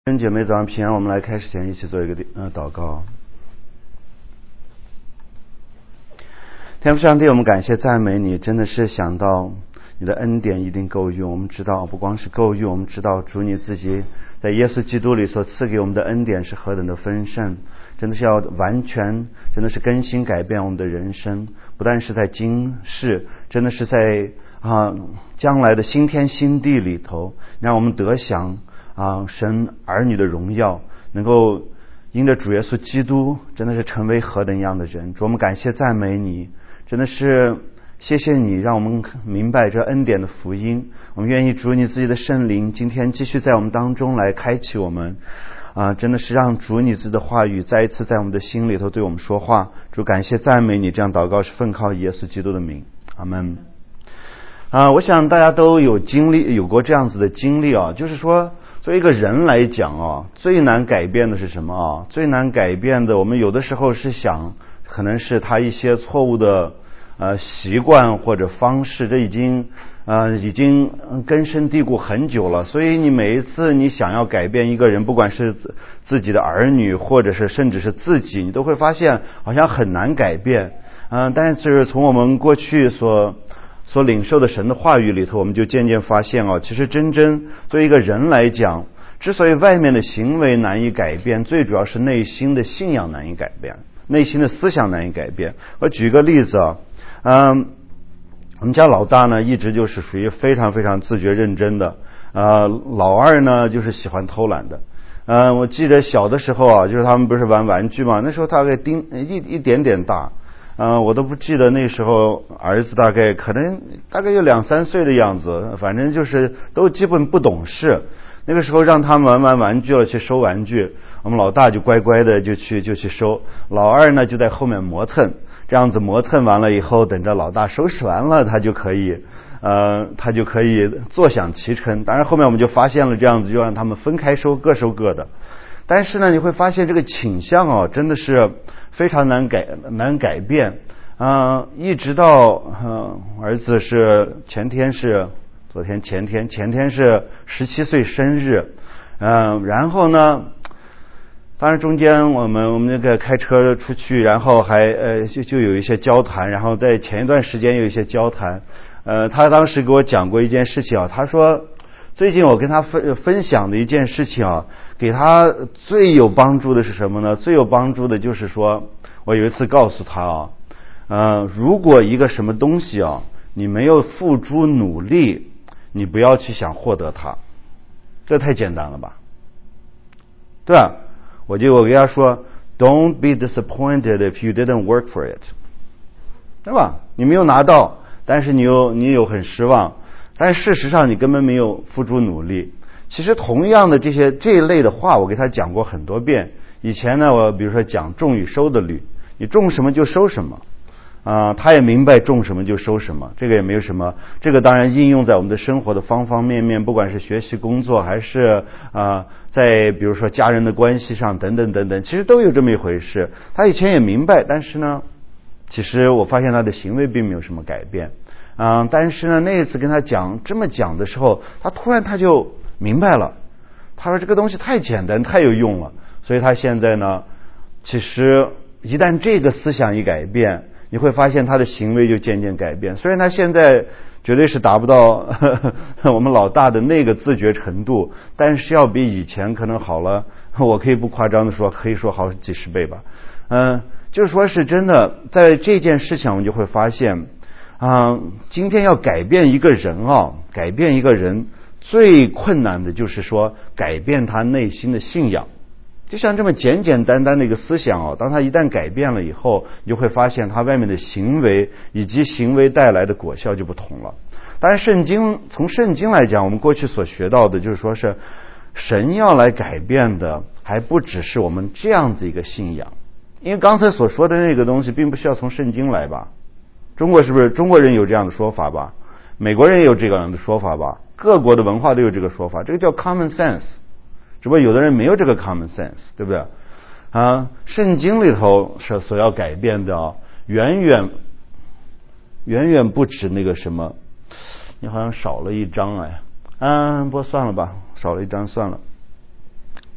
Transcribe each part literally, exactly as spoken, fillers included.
弟兄姐妹早上平安，我们来开始前一起做一个呃祷告。天父上帝，我们感谢赞美你，真的是想到你的恩典一定够用。我们知道不光是够用，我们知道主你自己在耶稣基督里所赐给我们的恩典是何等的丰盛，真的是要完全真的是更新改变我们的人生，不但是在今世，真的是在啊将来的新天新地里头，让我们得享啊，神儿女的荣耀，能够因着主耶稣基督，真的是成为何等样的人。主，我们感谢赞美你，真的是谢谢你，让我们明白这恩典的福音。我们愿意主你自己的圣灵，今天继续在我们当中来开启我们啊，真的是让主你自己的话语再一次在我们的心里头对我们说话。主，感谢赞美你，这样祷告是奉靠耶稣基督的名，阿们。啊，我想大家都有经历，有过这样子的经历啊，就是说，作为一个人来讲啊，最难改变的是什么啊？最难改变的，我们有的时候是想，可能是他一些错误的呃习惯或者方式，这已经呃已经根深蒂固很久了。所以你每一次你想要改变一个人，不管是自己的儿女，或者是甚至是自己，你都会发现好像很难改变。嗯、呃，但是从我们过去所所领受的神的话语里头，我们就渐渐发现哦，其实真正作为一个人来讲，之所以外面的行为难以改变，最主要是内心的信仰难以改变，内心的思想难以改变。我举个例子啊，嗯，我们家老大呢，一直就是属于非常非常自觉认真的，呃，老二呢就是喜欢偷懒的。嗯、呃，我记得小的时候啊，就是他们不是玩玩具嘛，那时候大概丁一一点点大。嗯、呃，我都不记得那时候儿子大概可能大概有两三岁的样子，反正就是都基本不懂事。那个时候让他们玩玩玩具了，去收玩具，我们老大就乖乖的就去就去收，老二呢就在后面磨蹭，这样子磨蹭完了以后，等着老大收拾完了，他就可以呃他就可以坐享其成。当然后面我们就发现了这样子，就让他们分开收，各收各的。但是呢，你会发现这个倾向哦，真的是非常难改难改变啊、呃！一直到呃儿子是前天是昨天前天前天是十七岁生日，嗯、呃，然后呢，当然中间我们我们那个开车出去，然后还呃就就有一些交谈，然后在前一段时间有一些交谈，呃，他当时给我讲过一件事情啊，他说最近我跟他分分享的一件事情啊，给他最有帮助的是什么呢？最有帮助的就是说，我有一次告诉他啊，呃，如果一个什么东西啊，你没有付诸努力，你不要去想获得它，这太简单了吧？对吧？我就我跟他说 ，Don't be disappointed if you didn't work for it， 对吧？你没有拿到，但是你有你有很失望。但事实上你根本没有付诸努力。其实同样的这些这一类的话我给他讲过很多遍。以前呢，我比如说讲种与收的律，你种什么就收什么啊、呃，他也明白种什么就收什么，这个也没有什么。这个当然应用在我们的生活的方方面面，不管是学习工作还是啊、呃，在比如说家人的关系上等等等等，其实都有这么一回事。他以前也明白，但是呢，其实我发现他的行为并没有什么改变。啊、嗯，但是呢，那一次跟他讲这么讲的时候，他突然他就明白了。他说这个东西太简单，太有用了。所以他现在呢，其实一旦这个思想一改变，你会发现他的行为就渐渐改变。虽然他现在绝对是达不到呵呵我们老大的那个自觉程度，但是要比以前可能好了。我可以不夸张的说，可以说好几十倍吧。嗯，就是说是真的，在这件事情我们就会发现。啊、嗯，今天要改变一个人啊，改变一个人最困难的就是说改变他内心的信仰。就像这么简简单单的一个思想哦，当他一旦改变了以后，你就会发现他外面的行为以及行为带来的果效就不同了。当然，圣经从圣经来讲，我们过去所学到的就是说是神要来改变的，还不只是我们这样子一个信仰。因为刚才所说的那个东西，并不需要从圣经来吧。中国是不是中国人有这样的说法吧？美国人也有这样的说法吧？各国的文化都有这个说法，这个叫 common sense。只不过有的人没有这个 common sense， 对不对？啊，圣经里头是所要改变的，远远远远不止那个什么。你好像少了一张哎，嗯，不过算了吧，少了一张算了。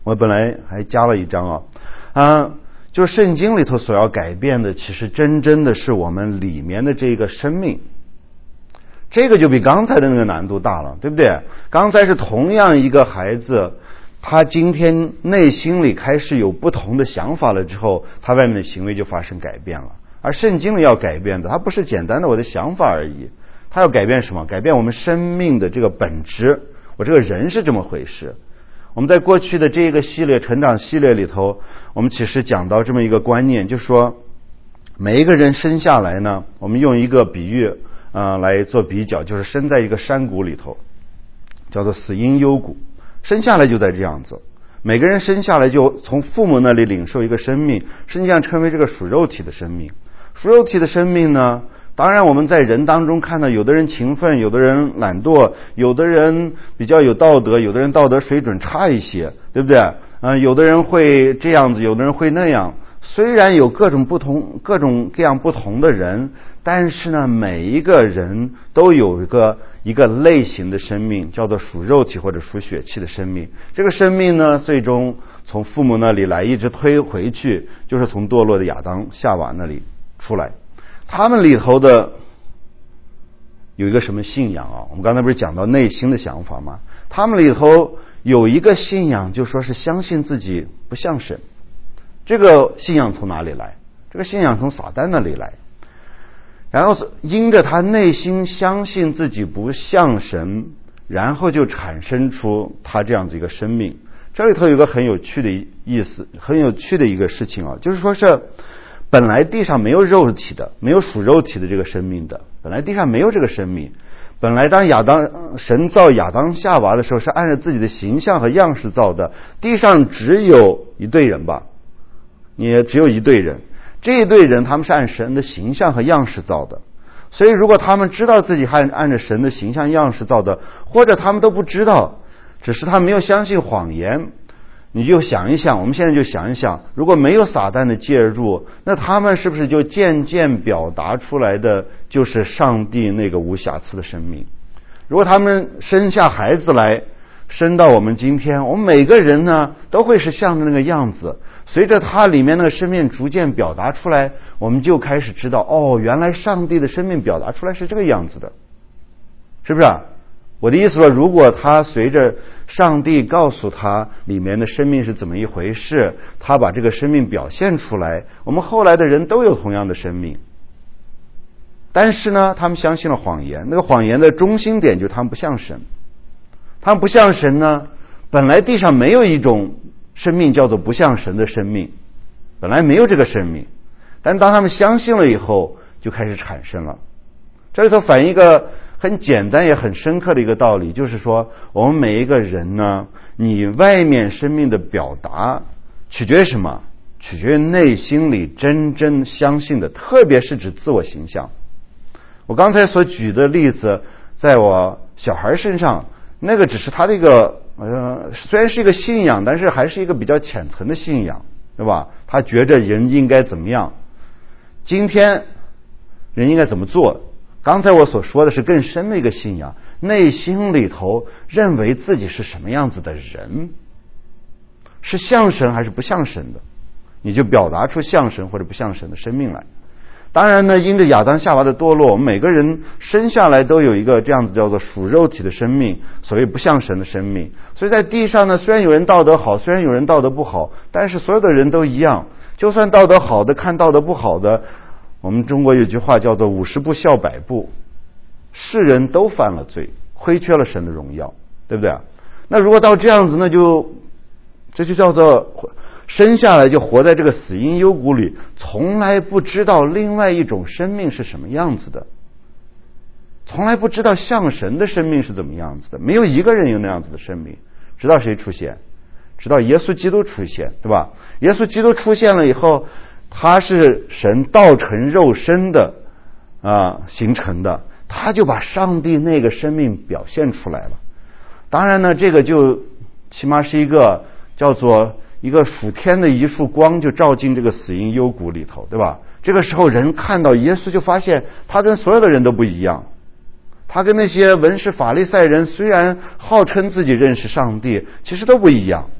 我本来还加了一章啊，啊，就是圣经里头所要改变的，其实真正的是我们里面的这个生命。这个就比刚才的那个难度大了，对不对？刚才是同样一个孩子，他今天内心里开始有不同的想法了之后，他外面的行为就发生改变了。而圣经里要改变的，它不是简单的我的想法而已，它要改变什么？改变我们生命的这个本质。我这个人是这么回事。我们在过去的这个系列成长系列里头，我们其实讲到这么一个观念，就是说每一个人生下来呢，我们用一个比喻呃，来做比较，就是生在一个山谷里头，叫做死因幽谷，生下来就在这样子。每个人生下来就从父母那里领受一个生命，实际上称为这个属肉体的生命。属肉体的生命呢，当然我们在人当中看到，有的人勤奋，有的人懒惰，有的人比较有道德，有的人道德水准差一些，对不对？嗯、呃，有的人会这样子，有的人会那样。虽然有各种不同、各种各样不同的人，但是呢，每一个人都有一个一个类型的生命，叫做属肉体或者属血气的生命。这个生命呢，最终从父母那里来，一直推回去，就是从堕落的亚当夏娃那里出来。他们里头的有一个什么信仰啊？我们刚才不是讲到内心的想法吗？他们里头有一个信仰，就说是相信自己不像神。这个信仰从哪里来？这个信仰从撒旦那里来。然后因着他内心相信自己不像神，然后就产生出他这样子一个生命。这里头有个很有趣的意思，很有趣的一个事情啊，就是说是本来地上没有肉体的，没有属肉体的这个生命的，本来地上没有这个生命。本来当亚当神造亚当夏娃的时候，是按照自己的形象和样式造的，地上只有一对人吧，也只有一对人。这一对人他们是按神的形象和样式造的，所以如果他们知道自己还按照神的形象样式造的，或者他们都不知道，只是他没有相信谎言，你就想一想，我们现在就想一想，如果没有撒旦的介入，那他们是不是就渐渐表达出来的就是上帝那个无瑕疵的生命？如果他们生下孩子来，生到我们今天，我们每个人呢都会是像那个样子。随着他里面那个生命逐渐表达出来，我们就开始知道，哦，原来上帝的生命表达出来是这个样子的，是不是啊？我的意思说，如果他随着上帝告诉他里面的生命是怎么一回事，他把这个生命表现出来，我们后来的人都有同样的生命。但是呢，他们相信了谎言，那个谎言的中心点就是他们不像神。他们不像神呢，本来地上没有一种生命叫做不像神的生命，本来没有这个生命，但当他们相信了以后，就开始产生了。这里头反映一个很简单也很深刻的一个道理，就是说我们每一个人呢，你外面生命的表达取决于什么？取决于内心里真正相信的，特别是指自我形象。我刚才所举的例子，在我小孩身上，那个只是他的一个呃，虽然是一个信仰，但是还是一个比较浅层的信仰，对吧？他觉着人应该怎么样，今天人应该怎么做。刚才我所说的是更深的一个信仰，内心里头认为自己是什么样子的人，是像神还是不像神的，你就表达出像神或者不像神的生命来。当然呢，因着亚当夏娃的堕落，我们每个人生下来都有一个这样子叫做属肉体的生命，所谓不像神的生命。所以在地上呢，虽然有人道德好，虽然有人道德不好，但是所有的人都一样。就算道德好的看道德不好的，我们中国有句话叫做五十步笑百步，世人都犯了罪，亏缺了神的荣耀，对不对啊？那如果到这样子，那就这就叫做生下来就活在这个死荫幽谷里，从来不知道另外一种生命是什么样子的，从来不知道像神的生命是怎么样子的。没有一个人有那样子的生命，直到谁出现？直到耶稣基督出现，对吧？耶稣基督出现了以后，他是神道成肉身的啊形成的，他就把上帝那个生命表现出来了。当然呢，这个就起码是一个叫做一个属天的一束光，就照进这个死荫幽谷里头，对吧？这个时候人看到耶稣，就发现他跟所有的人都不一样。他跟那些文士法利赛人虽然号称自己认识上帝，其实都不一样。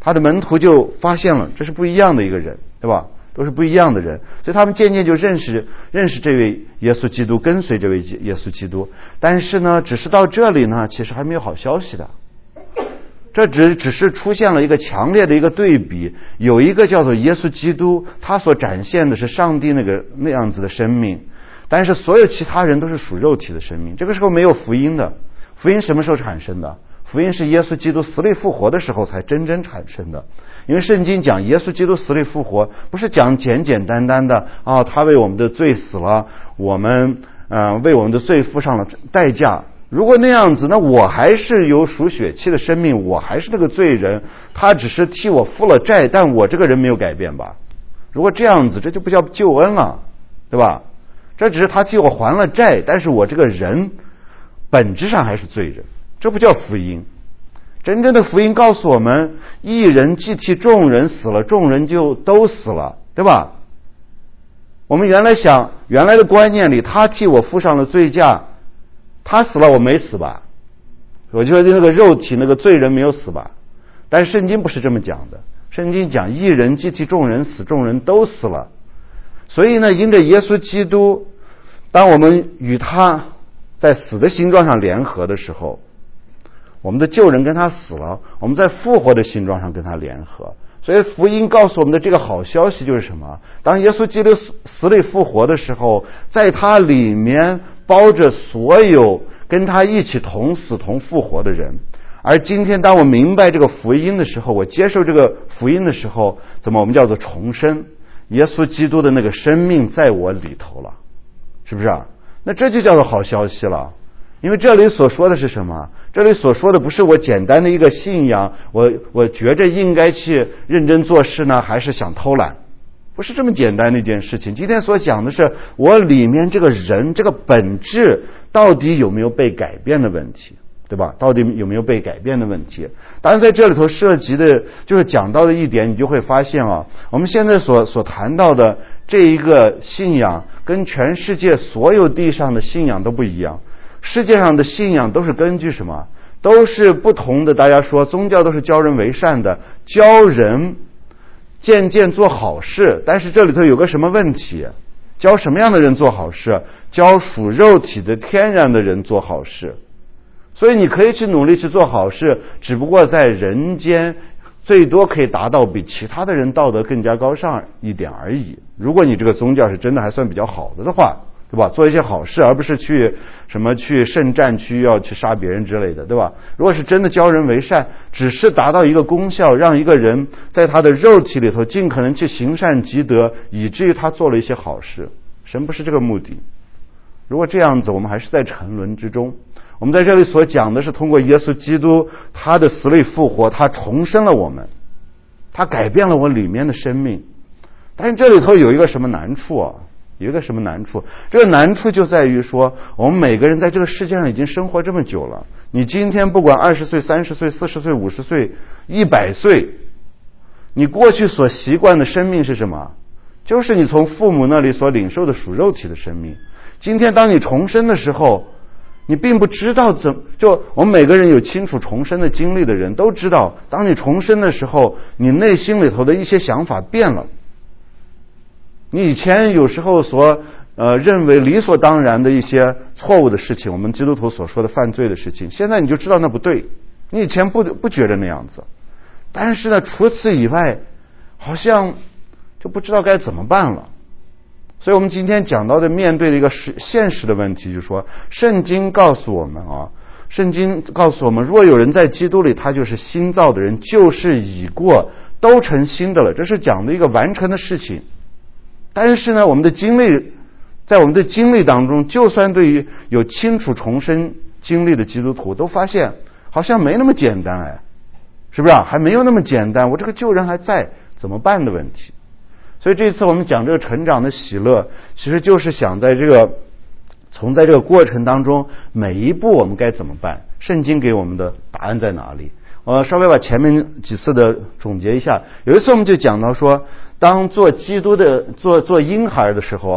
他的门徒就发现了这是不一样的一个人，对吧？都是不一样的人，所以他们渐渐就认识认识这位耶稣基督，跟随这位耶稣基督。但是呢，只是到这里呢，其实还没有好消息的。这只只是出现了一个强烈的一个对比，有一个叫做耶稣基督，他所展现的是上帝那个那样子的生命，但是所有其他人都是属肉体的生命。这个时候没有福音的，福音什么时候产生的？福音是耶稣基督死里复活的时候才真正产生的。因为圣经讲耶稣基督死里复活，不是讲简简单单的啊，他为我们的罪死了，我们呃为我们的罪付上了代价。如果那样子，那我还是有属血气的生命，我还是那个罪人，他只是替我付了债，但我这个人没有改变吧？如果这样子，这就不叫救恩了，对吧？这只是他替我还了债，但是我这个人本质上还是罪人，这不叫福音。真正的福音告诉我们，一人既替众人死了，众人就都死了，对吧？我们原来想原来的观念里，他替我付上了罪价，他死了我没死吧？我觉得那个肉体那个罪人没有死吧？但是圣经不是这么讲的，圣经讲一人既替众人死，众人都死了。所以呢，因着耶稣基督，当我们与他在死的形状上联合的时候，我们的旧人跟他死了，我们在复活的形状上跟他联合。所以福音告诉我们的这个好消息就是什么？当耶稣基督死里复活的时候，在他里面包着所有跟他一起同死同复活的人。而今天当我明白这个福音的时候，我接受这个福音的时候，怎么我们叫做重生？耶稣基督的那个生命在我里头了，是不是啊？那这就叫做好消息了。因为这里所说的是什么？这里所说的不是我简单的一个信仰，我我觉着应该去认真做事呢，还是想偷懒，不是这么简单的一件事情。今天所讲的是我里面这个人这个本质到底有没有被改变的问题，对吧？到底有没有被改变的问题？当然在这里头涉及的就是讲到的一点，你就会发现啊，我们现在所所谈到的这一个信仰跟全世界所有地上的信仰都不一样。世界上的信仰都是根据什么？都是不同的。大家说宗教都是教人为善的，教人渐渐做好事。但是这里头有个什么问题？教什么样的人做好事？教属肉体的天然的人做好事。所以你可以去努力去做好事，只不过在人间最多可以达到比其他的人道德更加高尚一点而已。如果你这个宗教是真的还算比较好的的话，对吧？做一些好事，而不是去什么去圣战区要去杀别人之类的，对吧？如果是真的教人为善，只是达到一个功效，让一个人在他的肉体里头尽可能去行善积德，以至于他做了一些好事，神不是这个目的。如果这样子，我们还是在沉沦之中。我们在这里所讲的是通过耶稣基督他的死里复活，他重生了我们，他改变了我里面的生命。但是这里头有一个什么难处啊？有一个什么难处？这个难处就在于说，我们每个人在这个世界上已经生活这么久了，你今天不管二十岁、三十岁、四十岁、五十岁、一百岁，你过去所习惯的生命是什么？就是你从父母那里所领受的属肉体的生命。今天当你重生的时候，你并不知道怎就我们每个人有清楚重生的经历的人都知道，当你重生的时候，你内心里头的一些想法变了。你以前有时候所呃认为理所当然的一些错误的事情，我们基督徒所说的犯罪的事情，现在你就知道那不对。你以前不不觉得那样子，但是呢，除此以外，好像就不知道该怎么办了。所以我们今天讲到的面对的一个实现实的问题，就是说，圣经告诉我们啊，圣经告诉我们，若有人在基督里，他就是新造的人，旧事已过，都成新的了。这是讲的一个完成的事情。但是呢，我们的经历，在我们的经历当中，就算对于有清楚重生经历的基督徒，都发现好像没那么简单，哎，是不是啊？还没有那么简单，我这个旧人还在，怎么办的问题。所以这次我们讲这个成长的喜乐，其实就是想在这个从在这个过程当中，每一步我们该怎么办？圣经给我们的答案在哪里？我稍微把前面几次的总结一下。有一次我们就讲到说，当做基督的做做婴孩的时候啊，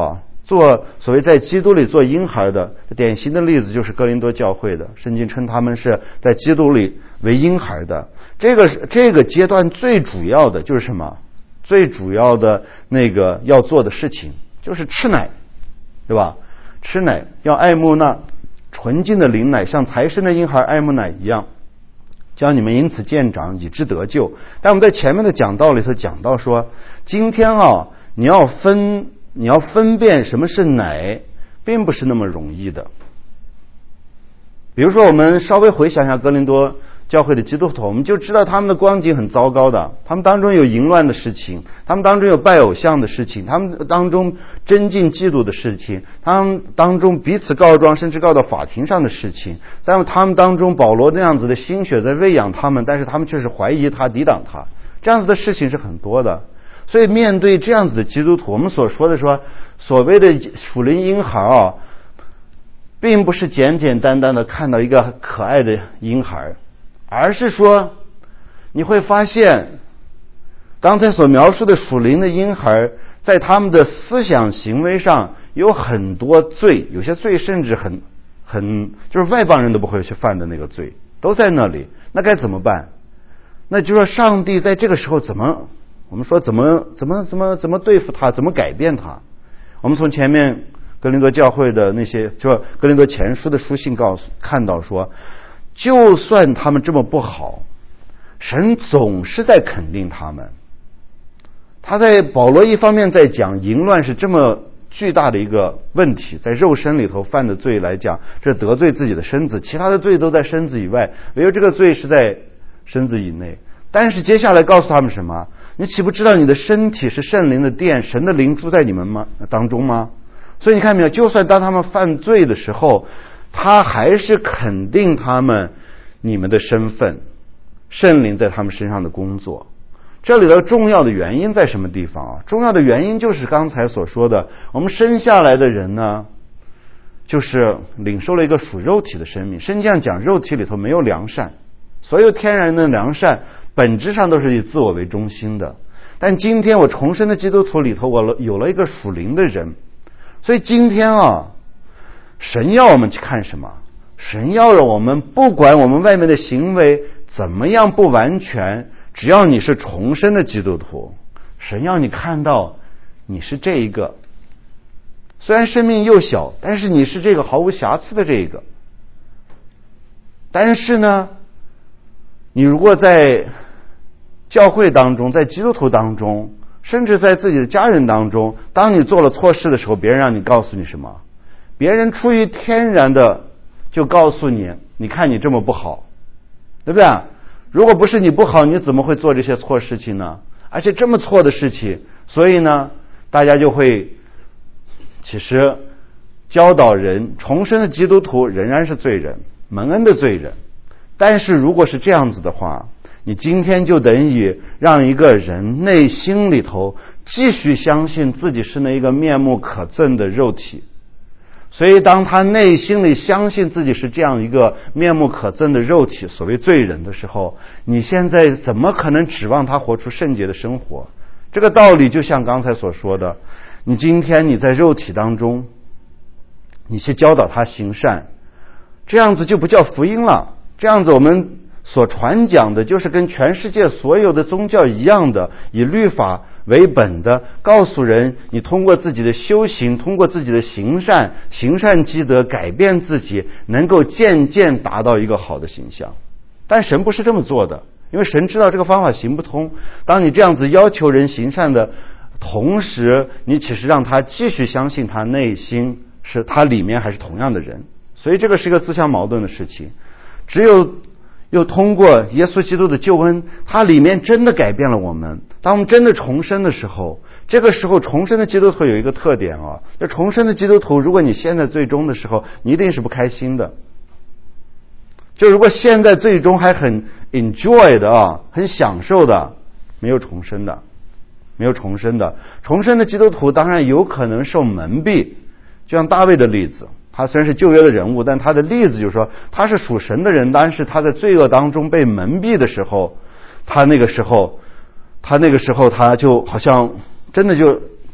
做所谓在基督里做婴孩的，典型的例子就是哥林多教会的，圣经称他们是在基督里为婴孩的。这个这个阶段最主要的就是什么？最主要的那个要做的事情就是吃奶，对吧？吃奶要爱慕那纯净的灵奶，像才生的婴孩爱慕奶一样，叫你们因此渐长，以致得救。但我们在前面的讲道里头讲到说，今天啊，你要分你要分辨什么是奶，并不是那么容易的。比如说，我们稍微回想一下哥林多教会的基督徒，我们就知道他们的光景很糟糕的，他们当中有淫乱的事情，他们当中有拜偶像的事情，他们当中争竞嫉妒的事情，他们当中彼此告状甚至告到法庭上的事情，在他们当中保罗那样子的心血在喂养他们，但是他们却是怀疑他抵挡他，这样子的事情是很多的。所以面对这样子的基督徒，我们所说的说所谓的属灵婴孩啊，并不是简简单单的看到一个可爱的婴孩，而是说你会发现刚才所描述的属灵的婴孩在他们的思想行为上有很多罪，有些罪甚至很很就是外邦人都不会去犯的那个罪都在那里。那该怎么办？那就说上帝在这个时候怎么我们说怎么怎么怎么怎么对付他，怎么改变他。我们从前面哥林多教会的那些就哥林多前书的书信告诉看到说，就算他们这么不好，神总是在肯定他们。他在保罗一方面在讲淫乱是这么巨大的一个问题，在肉身里头犯的罪来讲，这得罪自己的身子，其他的罪都在身子以外，唯有这个罪是在身子以内。但是接下来告诉他们什么？你岂不知道你的身体是圣灵的殿，神的灵住在你们吗当中吗？所以你看没有，就算当他们犯罪的时候，他还是肯定他们你们的身份，圣灵在他们身上的工作。这里的重要的原因在什么地方啊？重要的原因就是刚才所说的，我们生下来的人呢，就是领受了一个属肉体的生命。圣经上讲，肉体里头没有良善，所有天然的良善本质上都是以自我为中心的。但今天我重生的基督徒里头，我有了一个属灵的人，所以今天啊，神要我们去看什么？神要让我们不管我们外面的行为怎么样不完全，只要你是重生的基督徒，神要你看到你是这一个，虽然生命幼小，但是你是这个毫无瑕疵的这一个。但是呢，你如果在教会当中，在基督徒当中，甚至在自己的家人当中，当你做了错事的时候，别人让你告诉你什么？别人出于天然的就告诉你，你看你这么不好，对不对？如果不是你不好，你怎么会做这些错事情呢？而且这么错的事情，所以呢，大家就会其实教导人，重生的基督徒仍然是罪人，蒙恩的罪人。但是如果是这样子的话，你今天就等于让一个人内心里头继续相信自己是那一个面目可憎的肉体。所以当他内心里相信自己是这样一个面目可憎的肉体，所谓罪人的时候，你现在怎么可能指望他活出圣洁的生活？这个道理就像刚才所说的，你今天你在肉体当中，你去教导他行善，这样子就不叫福音了。这样子我们所传讲的就是跟全世界所有的宗教一样的，以律法为本的，告诉人你通过自己的修行，通过自己的行善，行善积德，改变自己，能够渐渐达到一个好的形象。但神不是这么做的，因为神知道这个方法行不通。当你这样子要求人行善的同时，你其实让他继续相信他内心是他里面还是同样的人，所以这个是一个自相矛盾的事情。只有又通过耶稣基督的救恩，它里面真的改变了我们。当我们真的重生的时候，这个时候重生的基督徒有一个特点啊，就重生的基督徒，如果你现在最终的时候，你一定是不开心的。就如果现在最终还很 enjoy 的啊，很享受的，没有重生的，没有重生的。重生的基督徒当然有可能受蒙蔽，就像大卫的例子。他虽然是旧约的人物，但他的例子就是说他是属神的人，但是他在罪恶当中被蒙蔽的时候，他那个时候他那个时候他就好像真的就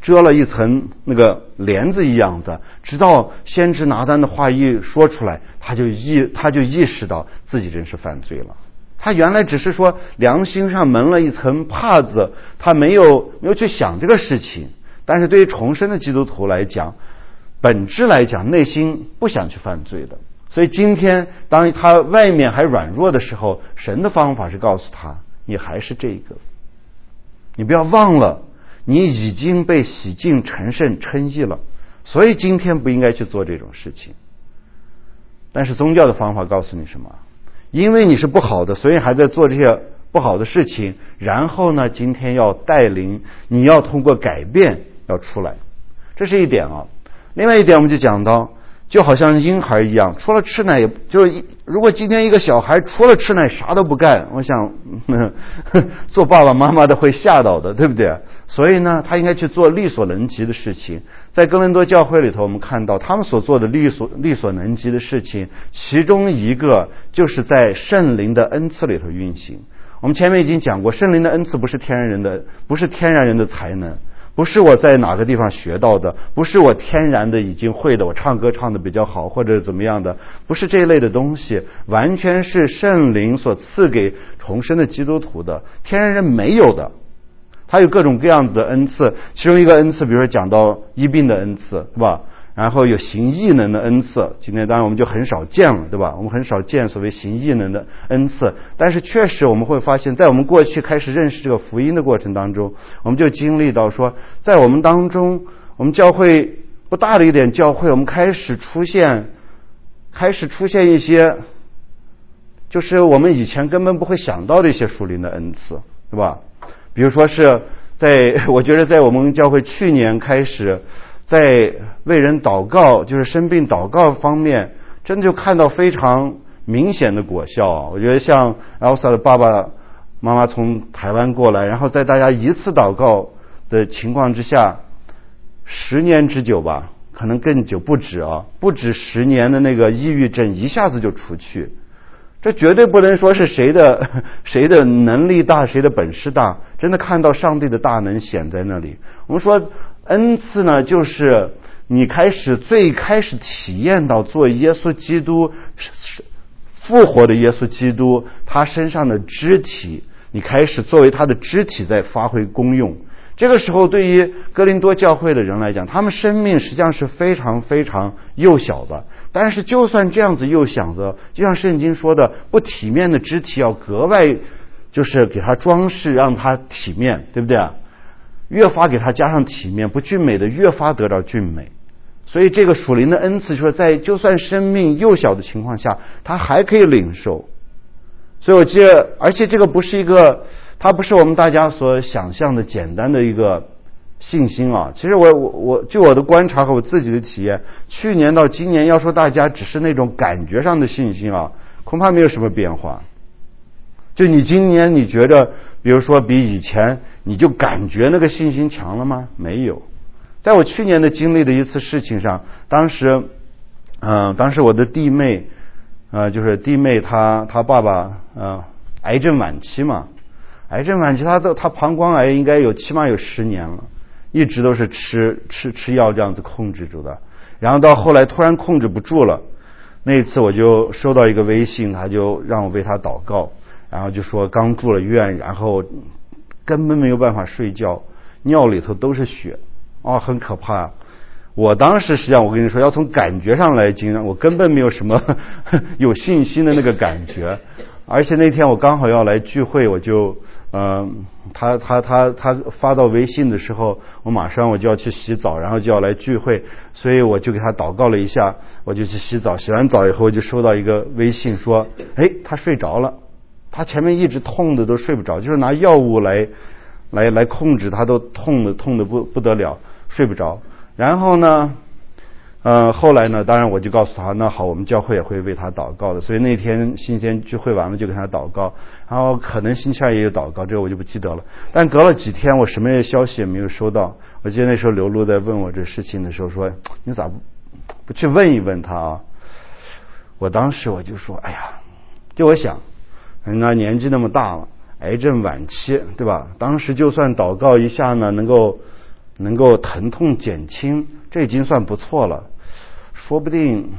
遮了一层那个帘子一样的，直到先知拿单的话一说出来，他就意他就意识到自己真是犯罪了。他原来只是说良心上蒙了一层帕子，他没有没有去想这个事情。但是对于重生的基督徒来讲，本质来讲内心不想去犯罪的。所以今天当他外面还软弱的时候，神的方法是告诉他，你还是这个，你不要忘了你已经被洗净成圣称义了，所以今天不应该去做这种事情。但是宗教的方法告诉你什么？因为你是不好的，所以还在做这些不好的事情，然后呢今天要带领你要通过改变要出来，这是一点啊。另外一点我们就讲到，就好像婴孩一样，除了吃奶也就是如果今天一个小孩除了吃奶啥都不干，我想呵呵做爸爸妈妈的会吓到的，对不对？所以呢他应该去做力所能及的事情。在哥林多教会里头，我们看到他们所做的力所力所能及的事情，其中一个就是在圣灵的恩赐里头运行。我们前面已经讲过，圣灵的恩赐不是天然人的不是天然人的才能，不是我在哪个地方学到的，不是我天然的已经会的，我唱歌唱的比较好或者怎么样的，不是这一类的东西，完全是圣灵所赐给重生的基督徒的，天然人没有的。他有各种各样子的恩赐，其中一个恩赐比如说讲到医病的恩赐，对吧？然后有行异能的恩赐，今天当然我们就很少见了，对吧？我们很少见所谓行异能的恩赐，但是确实我们会发现，在我们过去开始认识这个福音的过程当中，我们就经历到说，在我们当中，我们教会不大的一点教会，我们开始出现开始出现一些就是我们以前根本不会想到的一些属灵的恩赐，对吧？比如说是在我觉得在我们教会去年开始在为人祷告，就是生病祷告方面，真的就看到非常明显的果效啊！我觉得像 Elsa 的爸爸妈妈从台湾过来，然后在大家一次祷告的情况之下，十年之久吧，可能更久不止啊，不止十年的那个抑郁症一下子就除去。这绝对不能说是谁的谁的能力大，谁的本事大，真的看到上帝的大能显在那里。我们说恩赐呢，就是你开始最开始体验到做耶稣基督复活的耶稣基督他身上的肢体，你开始作为他的肢体在发挥功用。这个时候对于哥林多教会的人来讲，他们生命实际上是非常非常幼小的，但是就算这样子幼小的，就像圣经说的，不体面的肢体要格外就是给它装饰，让它体面，对不对啊？越发给它加上体面，不俊美的越发得到俊美。所以这个属灵的恩赐就是在就算生命幼小的情况下，它还可以领受。所以我记得，而且这个不是一个它不是我们大家所想象的简单的一个信心啊。其实我我我据我的观察和我自己的体验，去年到今年要说大家只是那种感觉上的信心啊，恐怕没有什么变化。就你今年你觉得比如说比以前你就感觉那个信心强了吗？没有。在我去年的经历的一次事情上，当时嗯、呃，当时我的弟妹呃就是弟妹她她爸爸呃癌症晚期嘛，癌症晚期他都他膀胱癌应该有起码有十年了，一直都是吃吃吃药这样子控制住的，然后到后来突然控制不住了。那一次我就收到一个微信，他就让我为他祷告，然后就说刚住了院，然后根本没有办法睡觉，尿里头都是血，哦，很可怕。我当时实际上我跟你说，要从感觉上来讲，我根本没有什么有信心的那个感觉。而且那天我刚好要来聚会，我就呃，他他他他发到微信的时候，我马上我就要去洗澡，然后就要来聚会，所以我就给他祷告了一下，我就去洗澡。洗完澡以后，就收到一个微信说，哎，他睡着了，他前面一直痛的都睡不着，就是拿药物来来来控制，他都痛的痛的不不得了，睡不着。然后呢呃，后来呢，当然我就告诉他，那好，我们教会也会为他祷告的。所以那天星期天聚会完了就跟他祷告，然后可能星期二也有祷告，这个我就不记得了。但隔了几天，我什么消息也没有收到。我记得那时候刘露在问我这事情的时候说，你咋不不去问一问他啊？我当时我就说，哎呀，就我想，人家年纪那么大了，癌症晚期，对吧？当时就算祷告一下呢，能够能够疼痛减轻，这已经算不错了。说不定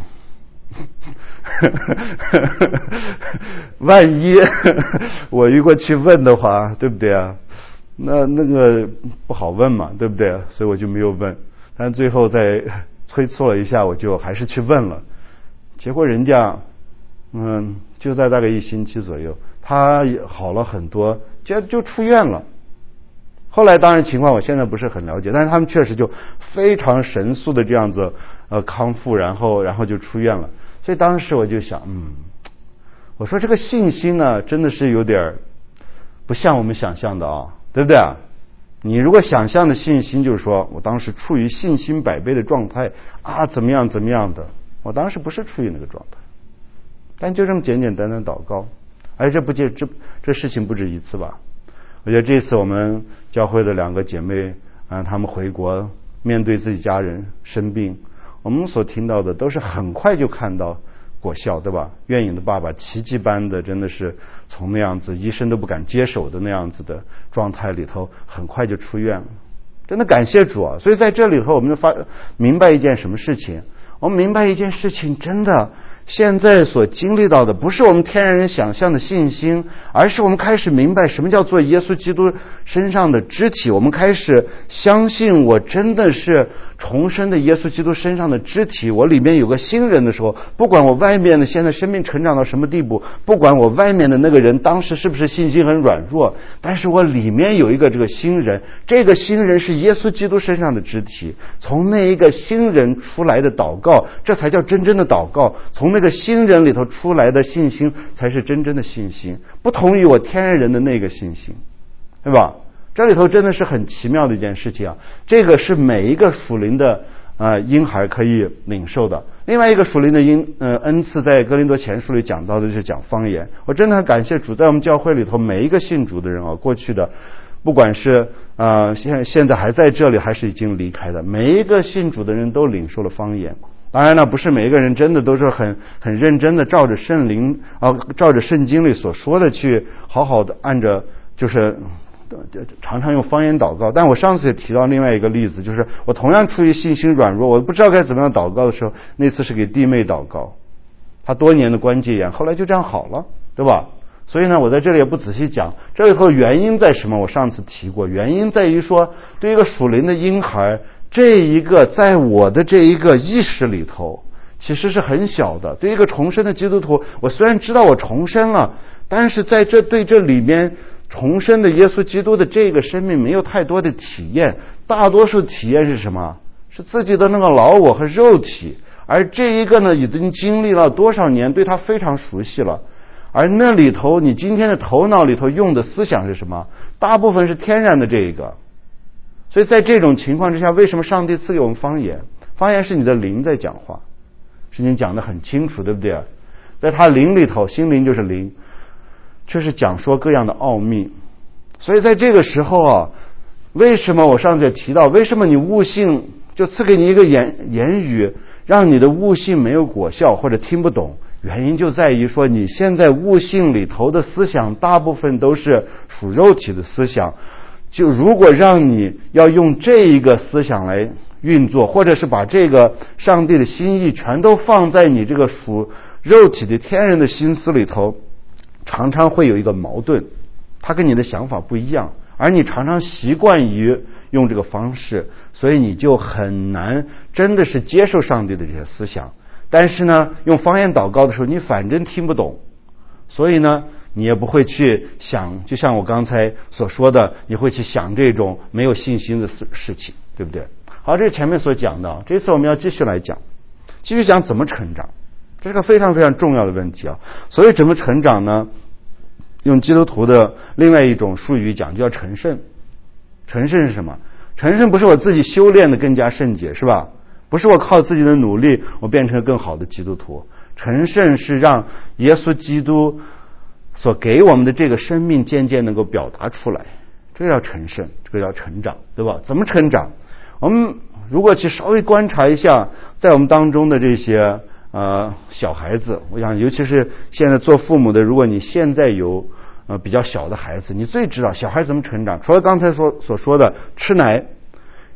万一我如果去问的话，对不对啊？那那个不好问嘛，对不对？所以我就没有问，但最后在催促了一下，我就还是去问了。结果人家嗯就在大概一星期左右，他好了很多，就就出院了。后来当然情况我现在不是很了解，但是他们确实就非常神速的这样子呃康复，然后然后就出院了。所以当时我就想，嗯，我说这个信心呢，真的是有点不像我们想象的啊，对不对啊？你如果想象的信心就是说我当时处于信心百倍的状态啊，怎么样怎么样的，我当时不是处于那个状态，但就这么简简单单祷告，而且这不这这这事情不止一次吧？我觉得这次我们教会的两个姐妹啊，她们回国面对自己家人生病，我们所听到的都是很快就看到果效，对吧？愿颖的爸爸奇迹般的，真的是从那样子医生都不敢接手的那样子的状态里头，很快就出院了。真的感谢主啊！所以在这里头，我们就发明白一件什么事情？我们明白一件事情，真的。现在所经历到的不是我们天然人想象的信心，而是我们开始明白什么叫做耶稣基督身上的肢体。我们开始相信我真的是重生的耶稣基督身上的肢体，我里面有个新人的时候，不管我外面的现在生命成长到什么地步，不管我外面的那个人当时是不是信心很软弱，但是我里面有一个这个新人，这个新人是耶稣基督身上的肢体。从那一个新人出来的祷告，这才叫真正的祷告。从那个新人里头出来的信心才是真正的信心，不同于我天然人的那个信心，对吧？这里头真的是很奇妙的一件事情啊！这个是每一个属灵的呃婴孩可以领受的。另外一个属灵的婴呃恩赐，在哥林多前书里讲到的就是讲方言。我真的很感谢主，在我们教会里头每一个信主的人啊，过去的不管是呃现现在还在这里，还是已经离开的，每一个信主的人都领受了方言。当然呢，不是每一个人真的都是很很认真的照着圣灵啊，照着圣经里所说的去好好的按着就是常常用方言祷告。但我上次也提到另外一个例子，就是我同样出于信心软弱，我不知道该怎么样祷告的时候，那次是给弟妹祷告，她多年的关节炎后来就这样好了，对吧？所以呢，我在这里也不仔细讲这里头原因在什么，我上次提过，原因在于说对一个属灵的婴孩，这一个在我的这一个意识里头其实是很小的。对一个重生的基督徒，我虽然知道我重生了，但是在这对这里面重生的耶稣基督的这个生命没有太多的体验，大多数体验是什么？是自己的那个老我和肉体，而这一个呢已经经历了多少年，对他非常熟悉了。而那里头你今天的头脑里头用的思想是什么？大部分是天然的这一个。所以在这种情况之下，为什么上帝赐给我们方言？方言是你的灵在讲话，是你讲得很清楚，对不对？在他灵里头，心灵就是灵，这是讲说各样的奥秘。所以在这个时候啊，为什么我上次也提到，为什么你悟性就赐给你一个言言语，让你的悟性没有果效或者听不懂？原因就在于说，你现在悟性里头的思想大部分都是属肉体的思想。就如果让你要用这一个思想来运作，或者是把这个上帝的心意全都放在你这个属肉体的天人的心思里头，常常会有一个矛盾，它跟你的想法不一样，而你常常习惯于用这个方式，所以你就很难真的是接受上帝的这些思想。但是呢，用方言祷告的时候，你反正听不懂，所以呢你也不会去想，就像我刚才所说的，你会去想这种没有信心的事事情，对不对？好，这是前面所讲的，这次我们要继续来讲，继续讲怎么成长，这是个非常非常重要的问题啊。所以怎么成长呢？用基督徒的另外一种术语讲，就叫成圣。成圣是什么？成圣不是我自己修炼的更加圣洁，是吧？不是我靠自己的努力我变成更好的基督徒。成圣是让耶稣基督所给我们的这个生命渐渐能够表达出来，这个叫成圣，这个叫成长，对吧？怎么成长？我们如果去稍微观察一下在我们当中的这些呃小孩子，我想尤其是现在做父母的，如果你现在有呃比较小的孩子，你最知道小孩怎么成长。除了刚才所所说的吃奶，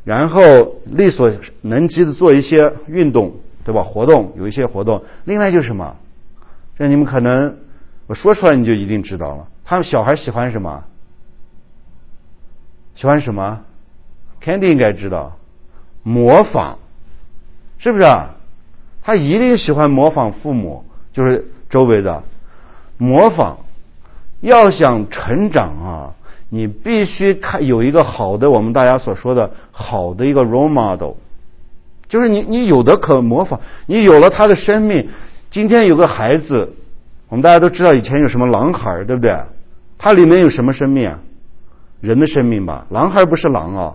然后力所能及的做一些运动，对吧？活动有一些活动。另外就是什么？这你们可能我说出来你就一定知道了。他们小孩喜欢什么？喜欢什么 ？Candy 应该知道，模仿，是不是啊？他一定喜欢模仿父母，就是周围的模仿。要想成长啊，你必须看有一个好的，我们大家所说的好的一个 role model， 就是你你有的可模仿，你有了他的生命。今天有个孩子，我们大家都知道以前有什么狼孩，对不对？它里面有什么生命啊？人的生命吧。狼孩不是狼啊，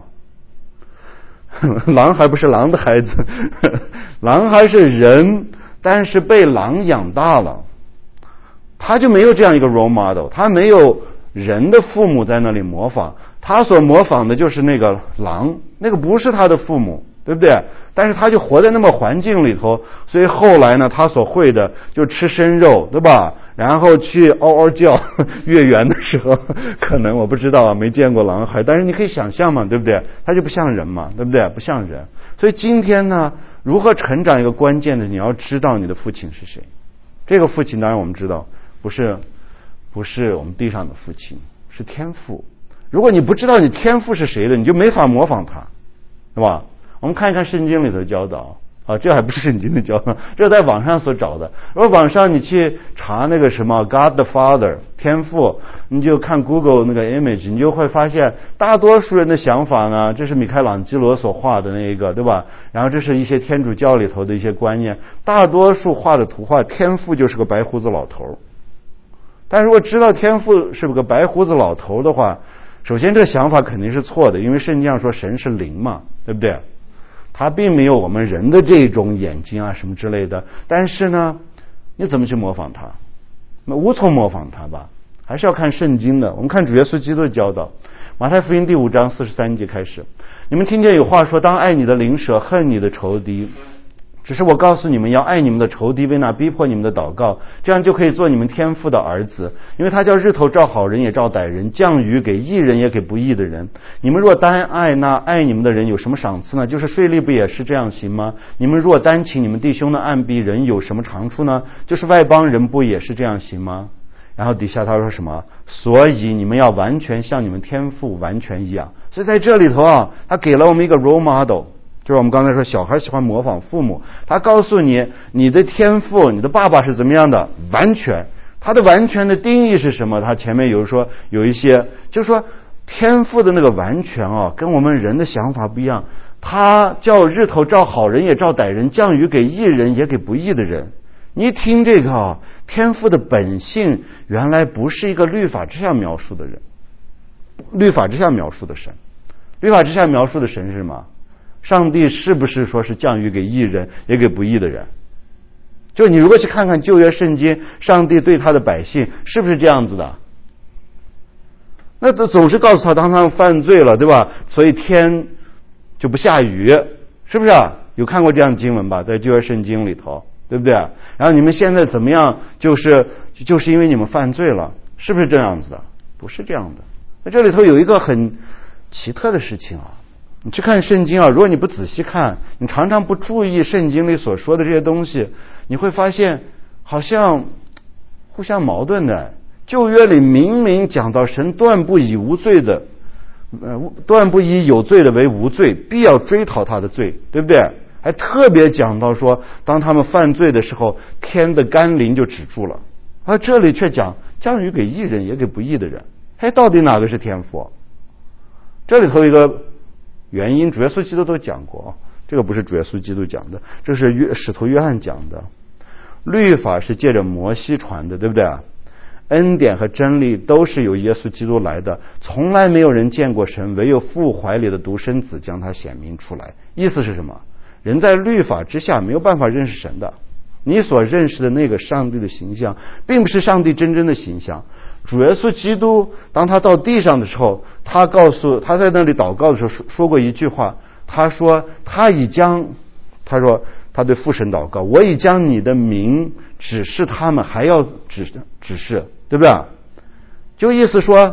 狼孩不是狼的孩子，狼孩是人，但是被狼养大了，他就没有这样一个 role model， 他没有人的父母在那里模仿，他所模仿的就是那个狼，那个不是他的父母，对不对？但是他就活在那么环境里头，所以后来呢，他所会的就吃生肉，对吧？然后去嗷嗷叫，月圆的时候，可能我不知道啊，没见过狼孩，但是你可以想象嘛，对不对？他就不像人嘛，对不对？不像人。所以今天呢，如何成长一个关键的，你要知道你的父亲是谁。这个父亲当然我们知道，不是不是我们地上的父亲，是天父。如果你不知道你天父是谁的，你就没法模仿他，对吧？我们看一看圣经里头的教导啊，这还不是圣经的教导，这在网上所找的。如果网上你去查那个什么 God the Father 天父，你就看 Google 那个 image， 你就会发现大多数人的想法呢，这是米开朗基罗所画的那一个，对吧？然后这是一些天主教里头的一些观念，大多数画的图画，天父就是个白胡子老头。但如果知道天父是个白胡子老头的话，首先这个想法肯定是错的，因为圣经上说神是灵嘛，对不对？他并没有我们人的这种眼睛啊什么之类的，但是呢，你怎么去模仿他？那无从模仿他吧，还是要看圣经的。我们看主耶稣基督的教导，马太福音第五章四十三节开始，你们听见有话说，当爱你的邻舍，恨你的仇敌。只是我告诉你们，要爱你们的仇敌，为那逼迫你们的祷告，这样就可以做你们天父的儿子。因为他叫日头照好人也照歹人，降雨给义人也给不义的人。你们若单爱那爱你们的人，有什么赏赐呢？就是税吏不也是这样行吗？你们若单请你们弟兄的暗逼人，有什么长处呢？就是外邦人不也是这样行吗？然后底下他说什么？所以你们要完全像你们天父完全一样。所以在这里头啊，他给了我们一个 role model，就是我们刚才说小孩喜欢模仿父母，他告诉你你的天父，你的爸爸是怎么样的完全。他的完全的定义是什么？他前面有说有一些就是说天父的那个完全啊，跟我们人的想法不一样。他叫日头照好人也照歹人，降雨给义人也给不义的人。你一听这个啊，天父的本性原来不是一个律法之下描述的人，律法之下描述的神。律法之下描述的神是什么？上帝是不是说是降雨给义人也给不义的人？就你如果去看看旧约圣经，上帝对他的百姓是不是这样子的？那总是告诉他当他们犯罪了，对吧？所以天就不下雨，是不是啊？有看过这样的经文吧，在旧约圣经里头，对不对？然后你们现在怎么样，就是就是因为你们犯罪了，是不是这样子的？不是这样的。那这里头有一个很奇特的事情啊，你去看圣经啊，如果你不仔细看，你常常不注意圣经里所说的这些东西，你会发现好像互相矛盾的。旧约里明明讲到神断不以无罪的呃，断不以有罪的为无罪，必要追讨他的罪，对不对？还特别讲到说当他们犯罪的时候，天的甘霖就止住了。而这里却讲降雨给义人也给不义的人。嘿，到底哪个是天父？这里头一个原因，主耶稣基督都讲过，这个不是主耶稣基督讲的，这是约使徒约翰讲的。律法是借着摩西传的，对不对？恩典和真理都是由耶稣基督来的，从来没有人见过神，唯有父怀里的独生子将他显明出来。意思是什么？人在律法之下没有办法认识神的，你所认识的那个上帝的形象并不是上帝真正的形象。主耶稣基督当他到地上的时候，他告诉他在那里祷告的时候 说, 说过一句话，他说他已将他说他对父神祷告，我已将你的名指示他们，还要指指示，对不对？就意思说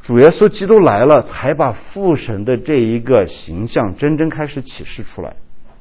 主耶稣基督来了，才把父神的这一个形象真正开始启示出来。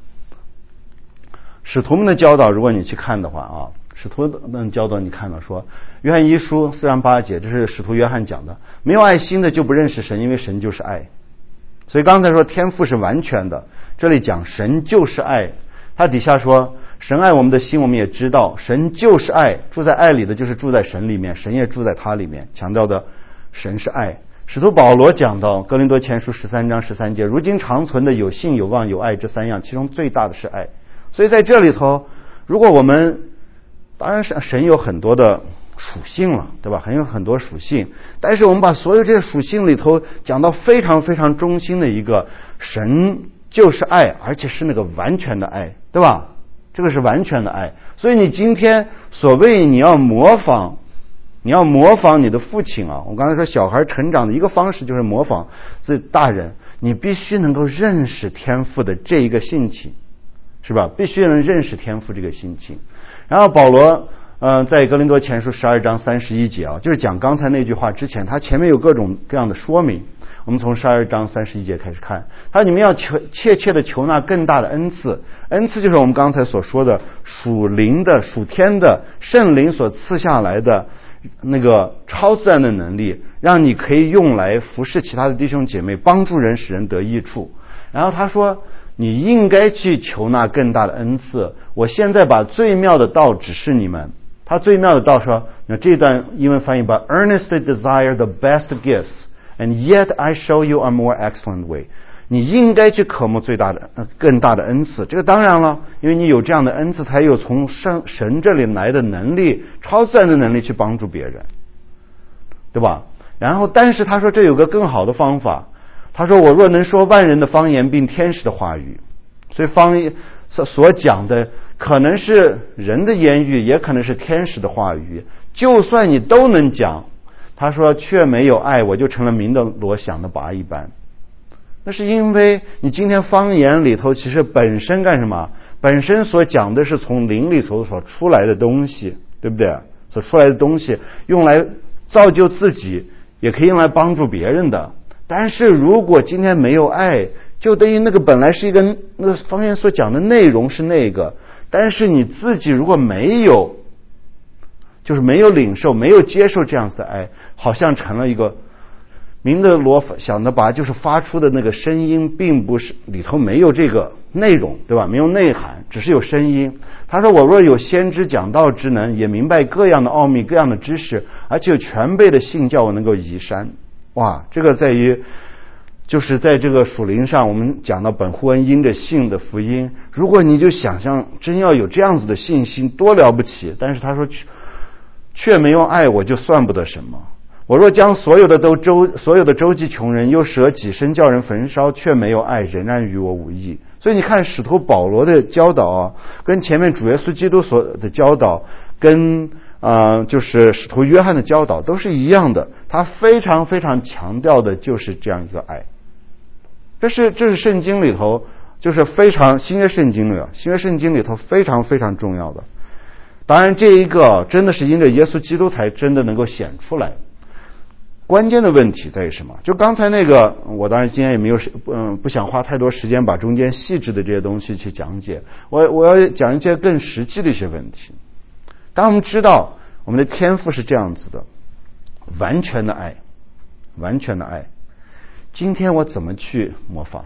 使徒们的教导，如果你去看的话啊，使徒们的教导你看到说，约翰一书四章八节，这是使徒约翰讲的，没有爱心的就不认识神，因为神就是爱。所以刚才说天父是完全的，这里讲神就是爱，他底下说神爱我们的心我们也知道，神就是爱，住在爱里的就是住在神里面，神也住在他里面，强调的神是爱。使徒保罗讲到哥林多前书十三章十三节，如今长存的有信有望有爱这三样，其中最大的是爱。所以在这里头，如果我们当然是神有很多的属性了，对吧？很有很多属性，但是我们把所有这些属性里头讲到非常非常中心的一个，神就是爱，而且是那个完全的爱，对吧？这个是完全的爱。所以你今天所谓你要模仿你要模仿你的父亲啊，我刚才说小孩成长的一个方式就是模仿自己大人，你必须能够认识天父的这一个性情，是吧？必须能认识天父这个性情。然后保罗呃，在哥林多前书十二章三十一节啊，就是讲刚才那句话之前，他前面有各种各样的说明。我们从十二章三十一节开始看，他说你们要求切切的求那更大的恩赐，恩赐就是我们刚才所说的属灵的、属天的圣灵所赐下来的那个超自然的能力，让你可以用来服侍其他的弟兄姐妹，帮助人，使人得益处。然后他说你应该去求那更大的恩赐，我现在把最妙的道指示你们。他最妙的道说，那这段英文翻译把 earnestly desire the best gifts and yet I show you a more excellent way。 你应该去渴慕最大的、呃、更大的恩赐。这个当然了，因为你有这样的恩赐，才有从神神这里来的能力，超自然的能力去帮助别人，对吧？然后但是他说这有个更好的方法，他说我若能说万人的方言并天使的话语。所以方言所讲的可能是人的言语，也可能是天使的话语，就算你都能讲，他说却没有爱，我就成了鸣的锣响的钹一般。那是因为你今天方言里头其实本身干什么？本身所讲的是从灵里头所出来的东西，对不对？所出来的东西用来造就自己，也可以用来帮助别人的。但是如果今天没有爱，就等于那个本来是一个那个方言所讲的内容是那个，但是你自己如果没有，就是没有领受，没有接受这样子的爱，好像成了一个鸣的锣响的钹，就是发出的那个声音，并不是里头没有这个内容，对吧？没有内涵，只是有声音。他说我若有先知讲道之能，也明白各样的奥秘，各样的知识，而且有全备的信叫我能够移山。哇，这个在于就是在这个属灵上，我们讲到本乎恩因着信的福音，如果你就想象真要有这样子的信心，多了不起。但是他说却没有爱，我就算不得什么。我若将所有的都周所有的周济穷人，又舍己身叫人焚烧，却没有爱，仍然与我无益。所以你看使徒保罗的教导啊，跟前面主耶稣基督所的教导，跟啊、呃、就是使徒约翰的教导都是一样的，他非常非常强调的就是这样一个爱。这是这是圣经里头就是非常新约圣经里啊，新约圣经里头非常非常重要的。当然这一个真的是因着耶稣基督才真的能够显出来。关键的问题在于什么？就刚才那个，我当然今天也没有嗯不想花太多时间把中间细致的这些东西去讲解。我我要讲一些更实际的一些问题。当我们知道我们的天赋是这样子的，完全的爱，完全的爱。今天我怎么去模仿？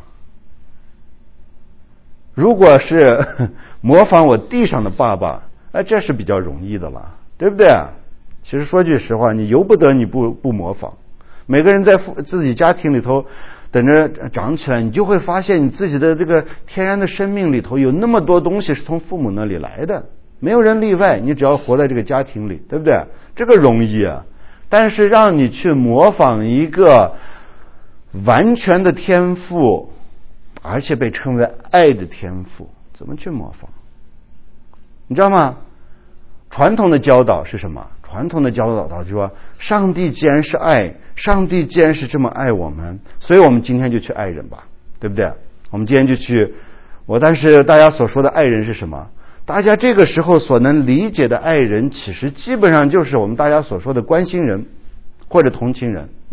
如果是模仿我地上的爸爸，哎，这是比较容易的了，对不对？其实说句实话，你由不得你不不模仿。每个人在自己家庭里头等着长起来，你就会发现你自己的这个天然的生命里头有那么多东西是从父母那里来的，没有人例外。你只要活在这个家庭里，对不对？这个容易啊。但是让你去模仿一个完全的天赋，而且被称为爱的天赋，怎么去模仿？你知道吗？传统的教导是什么？传统的教导就说，上帝既然是爱，上帝既然是这么爱我们，所以我们今天就去爱人吧，对不对？我们今天就去我但是大家所说的爱人是什么？大家这个时候所能理解的爱人，其实基本上就是我们大家所说的关心人或者同情人，对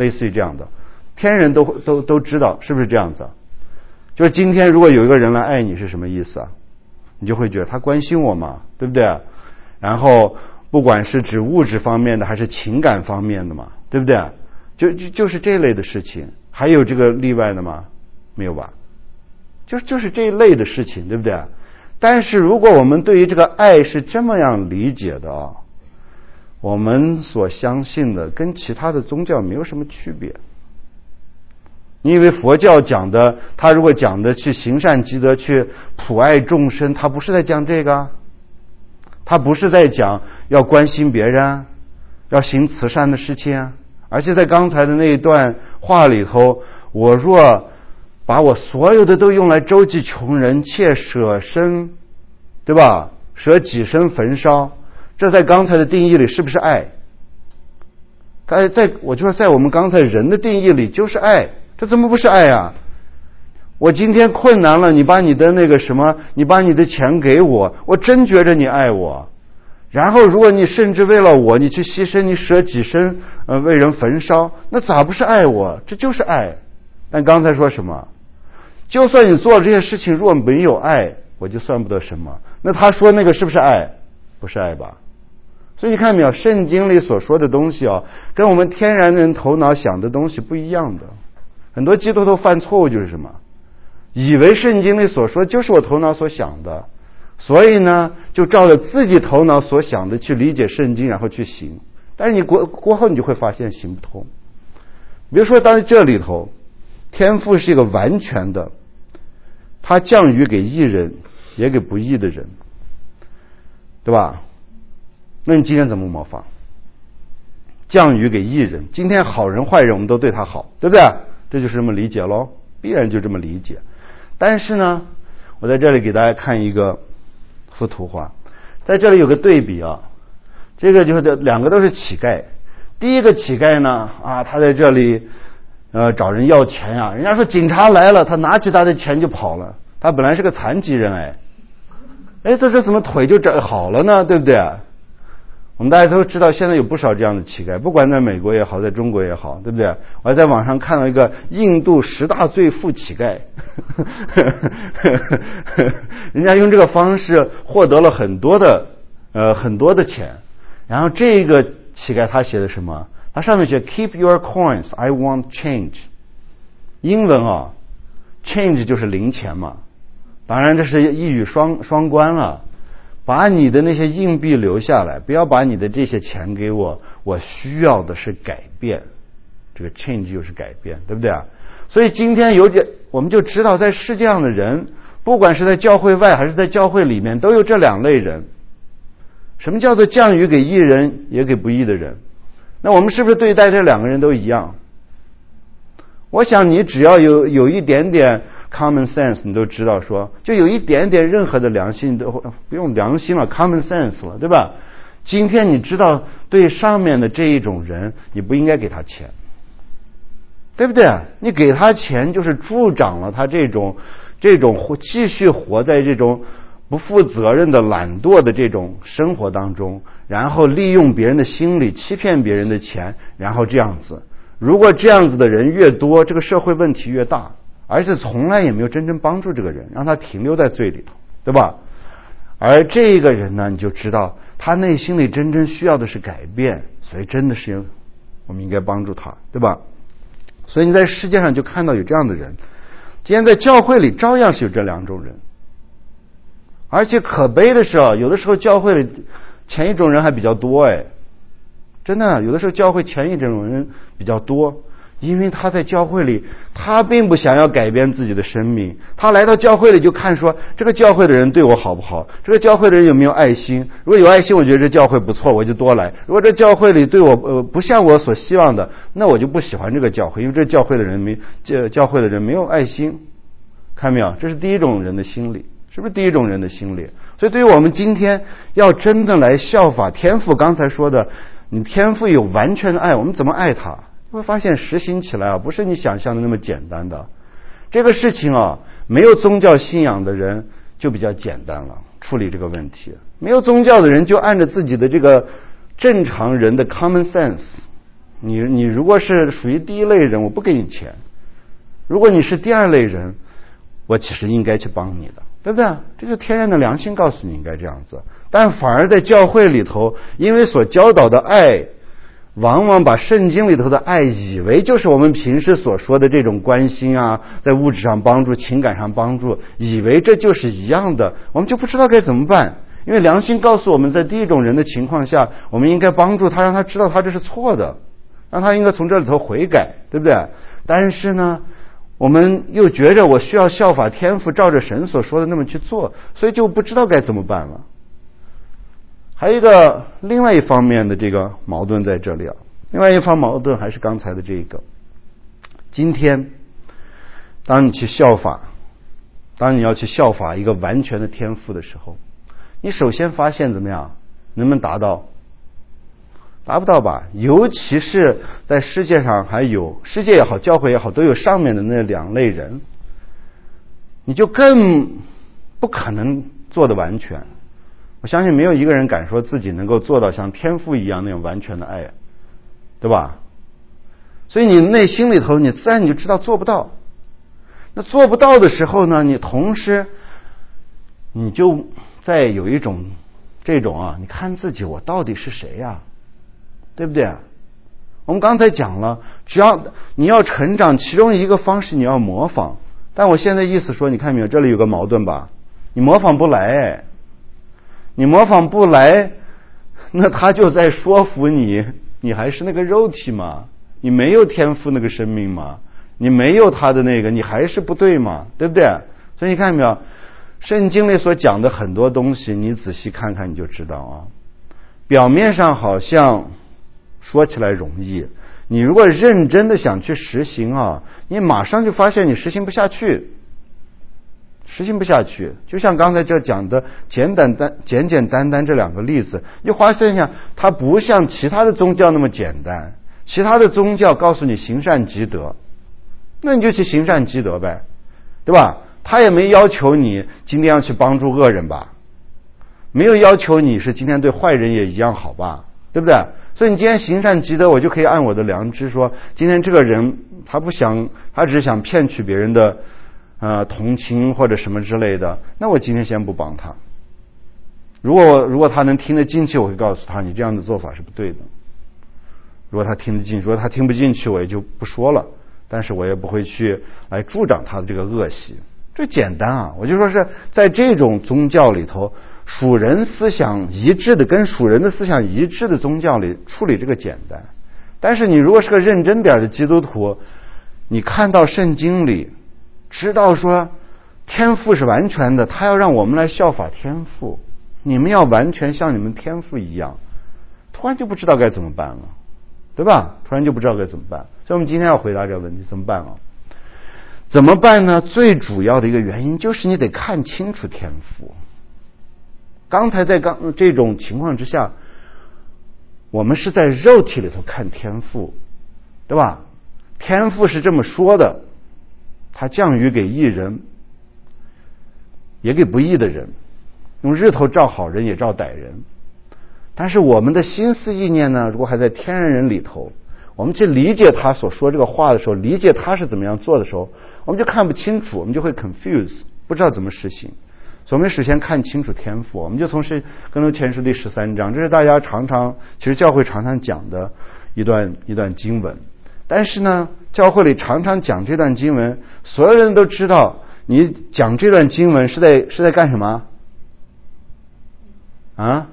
类似于这样的，天人都都都知道，是不是这样子？就是今天如果有一个人来爱你是什么意思啊？你就会觉得他关心我嘛，对不对？然后不管是指物质方面的还是情感方面的嘛，对不对？就就就是这类的事情。还有这个例外的吗？没有吧？就就是这一类的事情，对不对？但是如果我们对于这个爱是这么样理解的啊，我们所相信的跟其他的宗教没有什么区别。你以为佛教讲的，他如果讲的去行善积德，去普爱众生，他不是在讲这个，他不是在讲要关心别人，要行慈善的事情。而且在刚才的那一段话里头，我若把我所有的都用来周济穷人，且舍身，对吧？舍己身焚烧，这在刚才的定义里是不是爱？在在我就说在我们刚才人的定义里就是爱，这怎么不是爱啊？我今天困难了，你把你的那个什么，你把你的钱给我，我真觉着你爱我。然后如果你甚至为了我，你去牺牲，你舍己身，呃，为人焚烧，那咋不是爱我？这就是爱。但刚才说什么？就算你做了这些事情，如果没有爱，我就算不得什么。那他说那个是不是爱？不是爱吧？所以你看没有，圣经里所说的东西啊，跟我们天然人头脑想的东西不一样的。很多基督徒犯错误就是什么？以为圣经里所说就是我头脑所想的，所以呢，就照着自己头脑所想的去理解圣经，然后去行。但是你过过后，你就会发现行不通。比如说，当然这里头，天父是一个完全的，他降雨给义人，也给不义的人，对吧？那你今天怎么模仿？降雨给义人，今天好人坏人我们都对他好，对不对？这就是这么理解咯，必然就这么理解。但是呢，我在这里给大家看一个幅图画，在这里有个对比啊，这个就是两个都是乞丐。第一个乞丐呢，啊，他在这里呃找人要钱呀、啊，人家说警察来了，他拿起他的钱就跑了。他本来是个残疾人，哎，哎，这这怎么腿就这好了呢？对不对？我们大家都知道，现在有不少这样的乞丐，不管在美国也好，在中国也好，对不对？我还在网上看到一个印度十大罪妇乞丐，人家用这个方式获得了很多的呃很多的钱。然后这个乞丐他写的什么？他上面写 Keep your coins, I want change。英文啊 ，change 就是零钱嘛。当然这是一语双双关了。把你的那些硬币留下来，不要把你的这些钱给我，我需要的是改变。这个 change 就是改变，对不对啊？所以今天有点，我们就知道，在世界上的人，不管是在教会外还是在教会里面，都有这两类人。什么叫做降雨给义人，也给不义的人？那我们是不是对待这两个人都一样？我想你只要有有一点点common sense， 你都知道说，就有一点点任何的良心都不用良心了 ，common sense 了，对吧？今天你知道对上面的这一种人，你不应该给他钱，对不对？你给他钱就是助长了他这种这种继续活在这种不负责任的懒惰的这种生活当中，然后利用别人的心理欺骗别人的钱，然后这样子。如果这样子的人越多，这个社会问题越大。而且从来也没有真正帮助这个人，让他停留在罪里头，对吧？而这个人呢，你就知道他内心里真正需要的是改变，所以真的是我们应该帮助他，对吧？所以你在世界上就看到有这样的人，今天在教会里照样是有这两种人。而且可悲的是啊，有的时候教会里前一种人还比较多，哎，真的，有的时候教会前一种人比较多。因为他在教会里，他并不想要改变自己的生命。他来到教会里就看说，这个教会的人对我好不好？这个教会的人有没有爱心？如果有爱心，我觉得这教会不错，我就多来。如果这教会里对我呃不像我所希望的，那我就不喜欢这个教会，因为这教会的人没这教会的人没有爱心。看没有？这是第一种人的心理，是不是第一种人的心理？所以对于我们今天要真的来效法天父刚才说的，你天父有完全的爱，我们怎么爱他？会发现实行起来啊，不是你想象的那么简单的。这个事情啊，没有宗教信仰的人就比较简单了，处理这个问题。没有宗教的人就按照自己的这个正常人的 common sense， 你你如果是属于第一类人，我不给你钱；如果你是第二类人，我其实应该去帮你的，对不对？这就天然的良心告诉你应该这样子。但反而在教会里头，因为所教导的爱，往往把圣经里头的爱以为就是我们平时所说的这种关心啊，在物质上帮助、情感上帮助，以为这就是一样的，我们就不知道该怎么办。因为良心告诉我们，在第一种人的情况下，我们应该帮助他，让他知道他这是错的，让他应该从这里头悔改，对不对？但是呢，我们又觉着我需要效法天父，照着神所说的那么去做，所以就不知道该怎么办了。还有一个另外一方面的这个矛盾在这里啊，另外一方矛盾还是刚才的这个。今天当你去效法，当你要去效法一个完全的天父的时候，你首先发现怎么样？能不能达到？达不到吧？尤其是在世界上还有世界也好，教会也好，都有上面的那两类人，你就更不可能做得完全。我相信没有一个人敢说自己能够做到像天父一样那种完全的爱，对吧？所以你内心里头你自然你就知道做不到。那做不到的时候呢，你同时你就在有一种这种啊，你看自己我到底是谁呀、啊？对不对？我们刚才讲了，只要你要成长，其中一个方式你要模仿。但我现在意思说，你看没有，这里有个矛盾吧？你模仿不来，你模仿不来，那他就在说服你，你还是那个肉体嘛，你没有天赋那个生命嘛，你没有他的那个，你还是不对嘛，对不对？所以你看没有，圣经里所讲的很多东西，你仔细看看你就知道啊。表面上好像说起来容易，你如果认真的想去实行啊，你马上就发现你实行不下去，实行不下去。就像刚才这讲的简单单简简单单这两个例子，你发现一下，它不像其他的宗教那么简单。其他的宗教告诉你行善积德，那你就去行善积德呗，对吧？他也没要求你今天要去帮助恶人吧，没有要求你是今天对坏人也一样好吧，对不对？所以你今天行善积德，我就可以按我的良知说，今天这个人他不想，他只是想骗取别人的呃同情或者什么之类的，那我今天先不帮他。如果如果他能听得进去，我会告诉他你这样的做法是不对的。如果他听得进去，如果他听不进去，我也就不说了，但是我也不会去来助长他的这个恶习。这简单啊，我就说是在这种宗教里头，属人思想一致的跟属人的思想一致的宗教里处理这个简单。但是你如果是个认真点的基督徒，你看到圣经里知道说天父是完全的，他要让我们来效法天父，你们要完全像你们天父一样，突然就不知道该怎么办了，对吧？突然就不知道该怎么办。所以我们今天要回答这个问题，怎么办啊？怎么办呢？最主要的一个原因就是你得看清楚天赋。刚才在刚这种情况之下，我们是在肉体里头看天赋，对吧？天赋是这么说的，他降雨给义人，也给不义的人，用日头照好人也照歹人。但是我们的心思意念呢，如果还在天然人里头，我们去理解他所说这个话的时候，理解他是怎么样做的时候，我们就看不清楚，我们就会 confuse， 不知道怎么实行。所以我们首先看清楚天赋，我们就从是哥林多前书第十三章，这是大家常常其实教会常常讲的一段一段经文。但是呢，教会里常常讲这段经文，所有人都知道你讲这段经文是在是在干什么啊？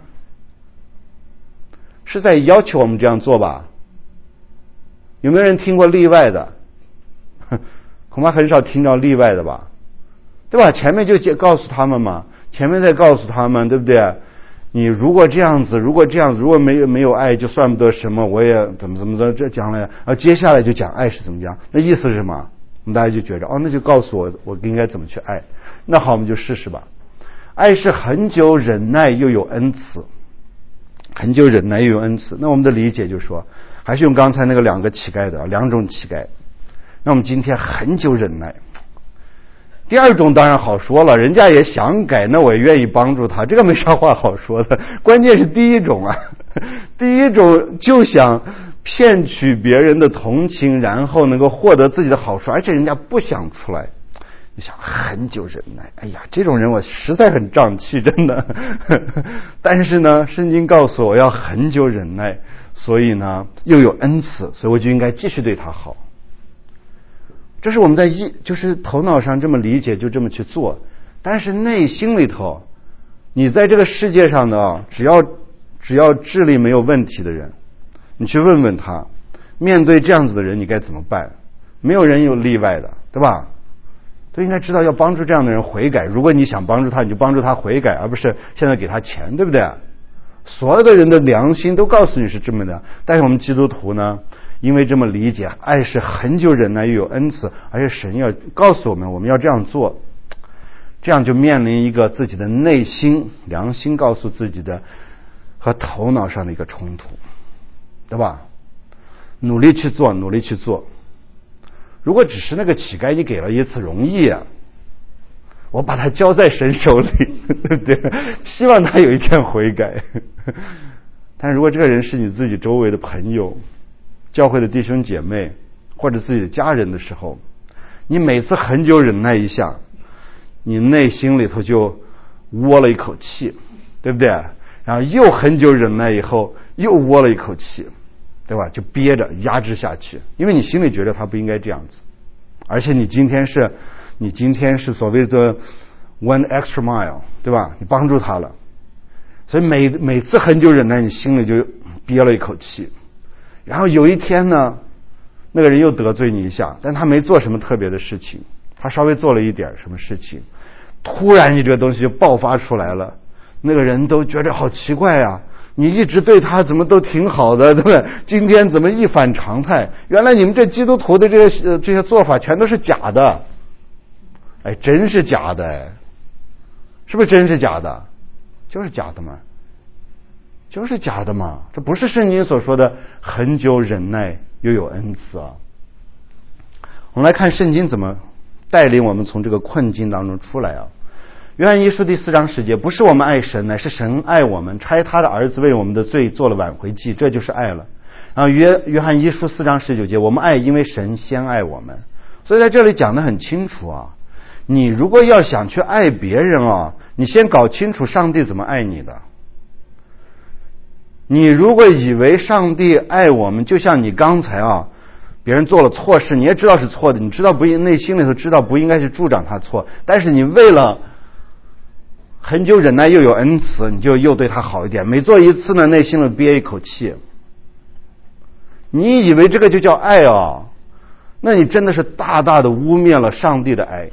是在要求我们这样做吧？有没有人听过例外的？恐怕很少听到例外的吧，对吧？前面就告诉他们嘛，前面再告诉他们，对不对？你如果这样子，如果这样子，如果没有没有爱，就算不得什么，我也怎么怎么的这讲了。然后接下来就讲爱是怎么样，那意思是什么？我们大家就觉着哦，那就告诉我我应该怎么去爱。那好，我们就试试吧。爱是恒久忍耐又有恩慈，恒久忍耐又有恩慈。那我们的理解就是说，还是用刚才那个两个乞丐的两种乞丐。那我们今天恒久忍耐。第二种当然好说了，人家也想改，那我也愿意帮助他，这个没啥话好说的。关键是第一种啊，第一种就想骗取别人的同情，然后能够获得自己的好处，而且人家不想出来。你想很久忍耐，哎呀，这种人我实在很胀气，真的。但是呢，圣经告诉我要很久忍耐，所以呢又有恩慈，所以我就应该继续对他好。这是我们在一就是头脑上这么理解，就这么去做。但是内心里头，你在这个世界上呢，只要只要智力没有问题的人，你去问问他，面对这样子的人你该怎么办？没有人有例外的，对吧？都应该知道要帮助这样的人悔改。如果你想帮助他，你就帮助他悔改，而不是现在给他钱，对不对？所有的人的良心都告诉你是这么的。但是我们基督徒呢，因为这么理解，爱是很久忍耐又有恩慈，而且神要告诉我们我们要这样做，这样就面临一个自己的内心良心告诉自己的和头脑上的一个冲突，对吧？努力去做，努力去做。如果只是那个乞丐，你给了一次容易啊，我把他交在神手里，对不对？希望他有一天悔改。但如果这个人是你自己周围的朋友、教会的弟兄姐妹或者自己的家人的时候，你每次很久忍耐一下，你内心里头就窝了一口气，对不对？然后又很久忍耐以后又窝了一口气，对吧？就憋着压制下去，因为你心里觉得他不应该这样子，而且你今天是你今天是所谓的 one extra mile， 对吧？你帮助他了，所以每每次很久忍耐，你心里就憋了一口气。然后有一天呢，那个人又得罪你一下，但他没做什么特别的事情，他稍微做了一点什么事情，突然你这个东西就爆发出来了，那个人都觉得好奇怪啊，你一直对他怎么都挺好的，对不对？今天怎么一反常态？原来你们这基督徒的这些、呃、这些做法全都是假的。哎，真是假的，哎，是不是真是假的？就是假的嘛，就是假的嘛，这不是圣经所说的很久忍耐又有恩慈啊。我们来看圣经怎么带领我们从这个困境当中出来啊。约翰一书第四章十节，不是我们爱神，乃是神爱我们，差他的儿子为我们的罪做了挽回祭，这就是爱了。然后约约翰一书四章十九节，我们爱因为神先爱我们。所以在这里讲得很清楚啊，你如果要想去爱别人啊，你先搞清楚上帝怎么爱你的。你如果以为上帝爱我们，就像你刚才啊，别人做了错事，你也知道是错的，你知道不应，内心里头知道不应该去助长他错，但是你为了很久忍耐又有恩慈，你就又对他好一点，每做一次呢，内心里憋一口气。你以为这个就叫爱啊？那你真的是大大的污蔑了上帝的爱。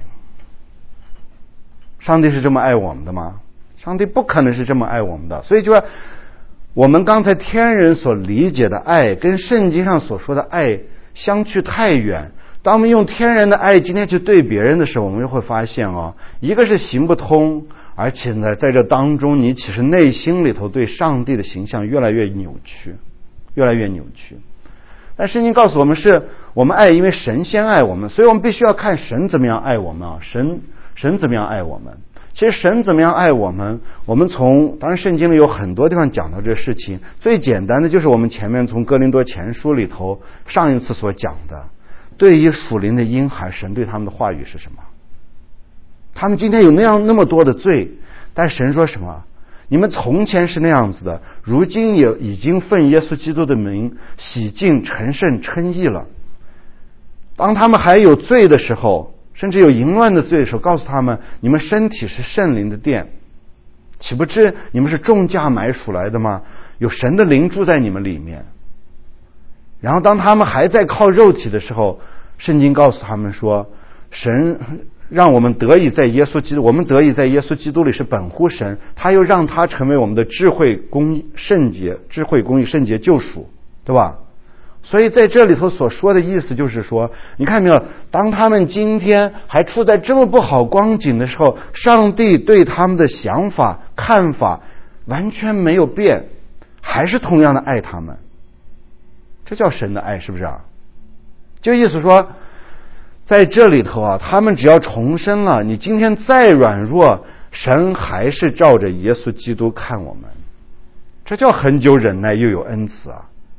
上帝是这么爱我们的吗？上帝不可能是这么爱我们的。所以就说我们刚才天人所理解的爱跟圣经上所说的爱相去太远。当我们用天然的爱今天去对别人的时候，我们就会发现哦，一个是行不通，而且呢在这当中你其实内心里头对上帝的形象越来越扭曲，越来越扭曲。但圣经告诉我们是我们爱因为神先爱我们，所以我们必须要看神怎么样爱我们啊，神神怎么样爱我们。其实神怎么样爱我们，我们从当然圣经里有很多地方讲到这个事情，最简单的就是我们前面从哥林多前书里头上一次所讲的，对于属灵的婴孩，神对他们的话语是什么？他们今天有那样那么多的罪，但神说什么？你们从前是那样子的，如今也已经奉耶稣基督的名洗净成圣称义了。当他们还有罪的时候，甚至有淫乱的罪的时候，告诉他们，你们身体是圣灵的殿，岂不知你们是重价买赎来的吗？有神的灵住在你们里面。然后当他们还在靠肉体的时候，圣经告诉他们说，神让我们得以在耶稣基督，我们得以在耶稣基督里是本乎神，他又让他成为我们的智慧公义圣洁，智慧公义圣洁救赎，对吧？所以在这里头所说的意思就是说，你看没有，当他们今天还处在这么不好光景的时候，上帝对他们的想法看法完全没有变，还是同样的爱他们。这叫神的爱，是不是啊？就意思说在这里头啊，他们只要重生了，你今天再软弱，神还是照着耶稣基督看我们。这叫很久忍耐又有恩慈啊！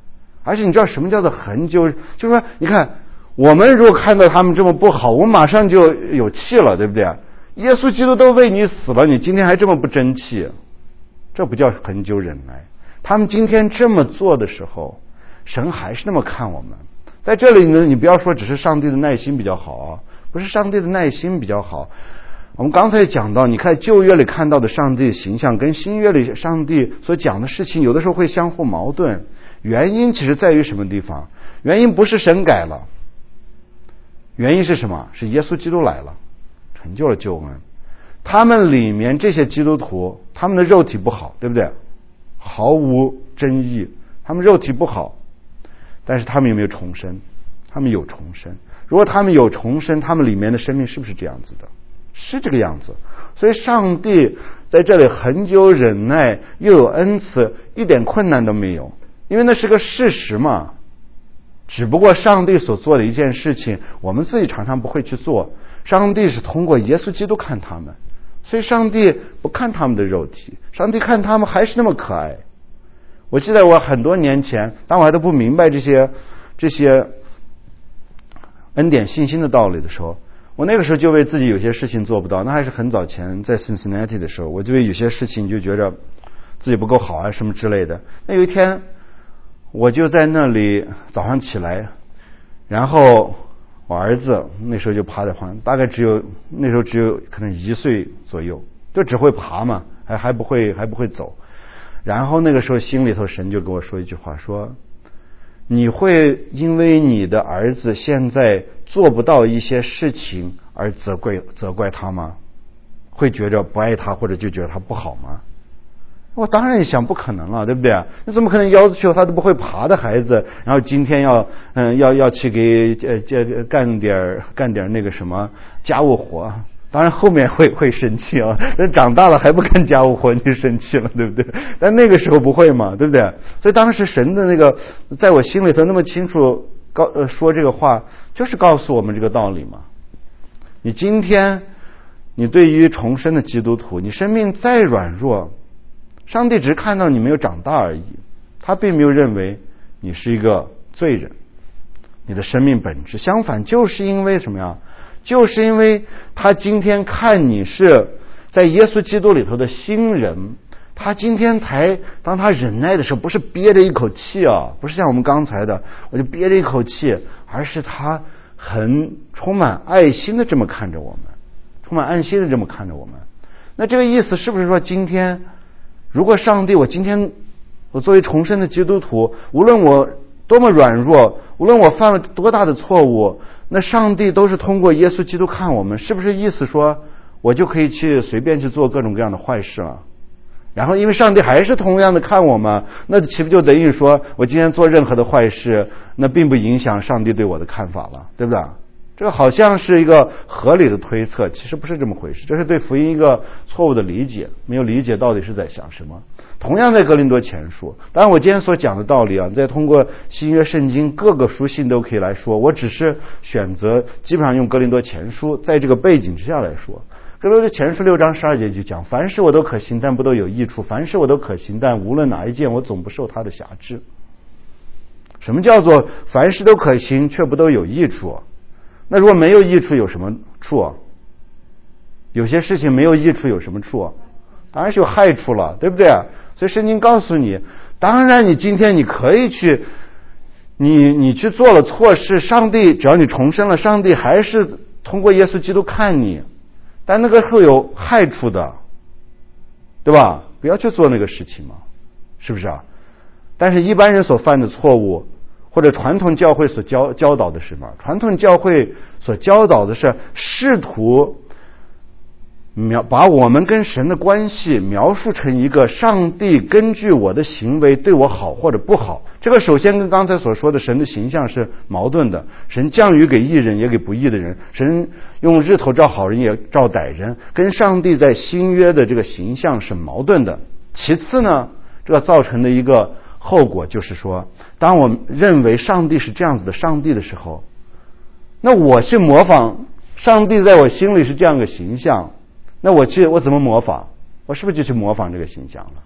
而且你知道什么叫做恒久？就是说，你看我们如果看到他们这么不好，我们马上就有气了，对不对？耶稣基督都为你死了，你今天还这么不争气，这不叫恒久忍耐。他们今天这么做的时候，神还是那么看我们。在这里呢，你不要说只是上帝的耐心比较好啊，不是上帝的耐心比较好。我们刚才讲到，你看旧约里看到的上帝形象跟新约里上帝所讲的事情有的时候会相互矛盾，原因其实在于什么地方？原因不是神改了，原因是什么？是耶稣基督来了，成就了救恩。他们里面这些基督徒，他们的肉体不好，对不对？毫无争议，他们肉体不好，但是他们有没有重生？他们有重生。如果他们有重生，他们里面的生命是不是这样子的？是这个样子。所以上帝在这里恒久忍耐，又有恩慈，一点困难都没有，因为那是个事实嘛。只不过上帝所做的一件事情，我们自己常常不会去做。上帝是通过耶稣基督看他们，所以上帝不看他们的肉体，上帝看他们还是那么可爱。我记得我很多年前，当我还都不明白这些这些恩典信心的道理的时候，我那个时候就为自己有些事情做不到，那还是很早前在 Cincinnati 的时候，我就为有些事情就觉着自己不够好啊什么之类的。那有一天我就在那里早上起来，然后我儿子那时候就趴在旁边，大概只有那时候只有可能一岁左右，就只会爬嘛，还还不会还不会走。然后那个时候心里头神就跟我说一句话，说你会因为你的儿子现在做不到一些事情而责怪责怪他吗？会觉着不爱他或者就觉得他不好吗？我当然也想不可能了，对不对？你怎么可能要求他都不会爬的孩子，然后今天要嗯要要去给呃这干点干点那个什么家务活？当然后面会会生气啊，人长大了还不干家务活你就生气了，对不对？但那个时候不会嘛，对不对？所以当时神的那个在我心里头那么清楚告呃说这个话，就是告诉我们这个道理嘛。你今天你对于重生的基督徒，你生命再软弱，上帝只是看到你没有长大而已，他并没有认为你是一个罪人，你的生命本质相反，就是因为什么呀？就是因为他今天看你是在耶稣基督里头的新人，他今天才当他忍耐的时候，不是憋着一口气啊，不是像我们刚才的我就憋着一口气，而是他很充满爱心的这么看着我们，充满爱心的这么看着我们。那这个意思是不是说，今天如果上帝，我今天我作为重生的基督徒，无论我多么软弱，无论我犯了多大的错误，那上帝都是通过耶稣基督看我们，是不是意思说我就可以去随便去做各种各样的坏事了？然后因为上帝还是同样的看我们，那岂不就等于说我今天做任何的坏事，那并不影响上帝对我的看法了，对不对？这个好像是一个合理的推测，其实不是这么回事，这是对福音一个错误的理解，没有理解到底是在想什么。同样在哥林多前书，当然我今天所讲的道理啊，再通过新约圣经各个书信都可以来说，我只是选择基本上用哥林多前书在这个背景之下来说。哥林多前书六章十二节就讲，凡事我都可行，但不都有益处；凡事我都可行，但无论哪一件，我总不受他的辖制。什么叫做凡事都可行，却不都有益处？那如果没有益处，有什么处？有些事情没有益处，有什么处？当然是有害处了，对不对？所以圣经告诉你，当然你今天你可以去，你你去做了错事，上帝只要你重生了，上帝还是通过耶稣基督看你，但那个会有害处的，对吧？不要去做那个事情嘛，是不是啊？但是一般人所犯的错误，或者传统教会所教教导的是什么？传统教会所教导的是试图描把我们跟神的关系描述成一个上帝根据我的行为对我好或者不好。这个首先跟刚才所说的神的形象是矛盾的，神降雨给义人也给不义的人，神用日头照好人也照歹人，跟上帝在新约的这个形象是矛盾的。其次呢，这个造成的一个后果就是说，当我认为上帝是这样子的上帝的时候，那我去模仿上帝在我心里是这样个形象，那我去我怎么模仿？我是不是就去模仿这个形象了？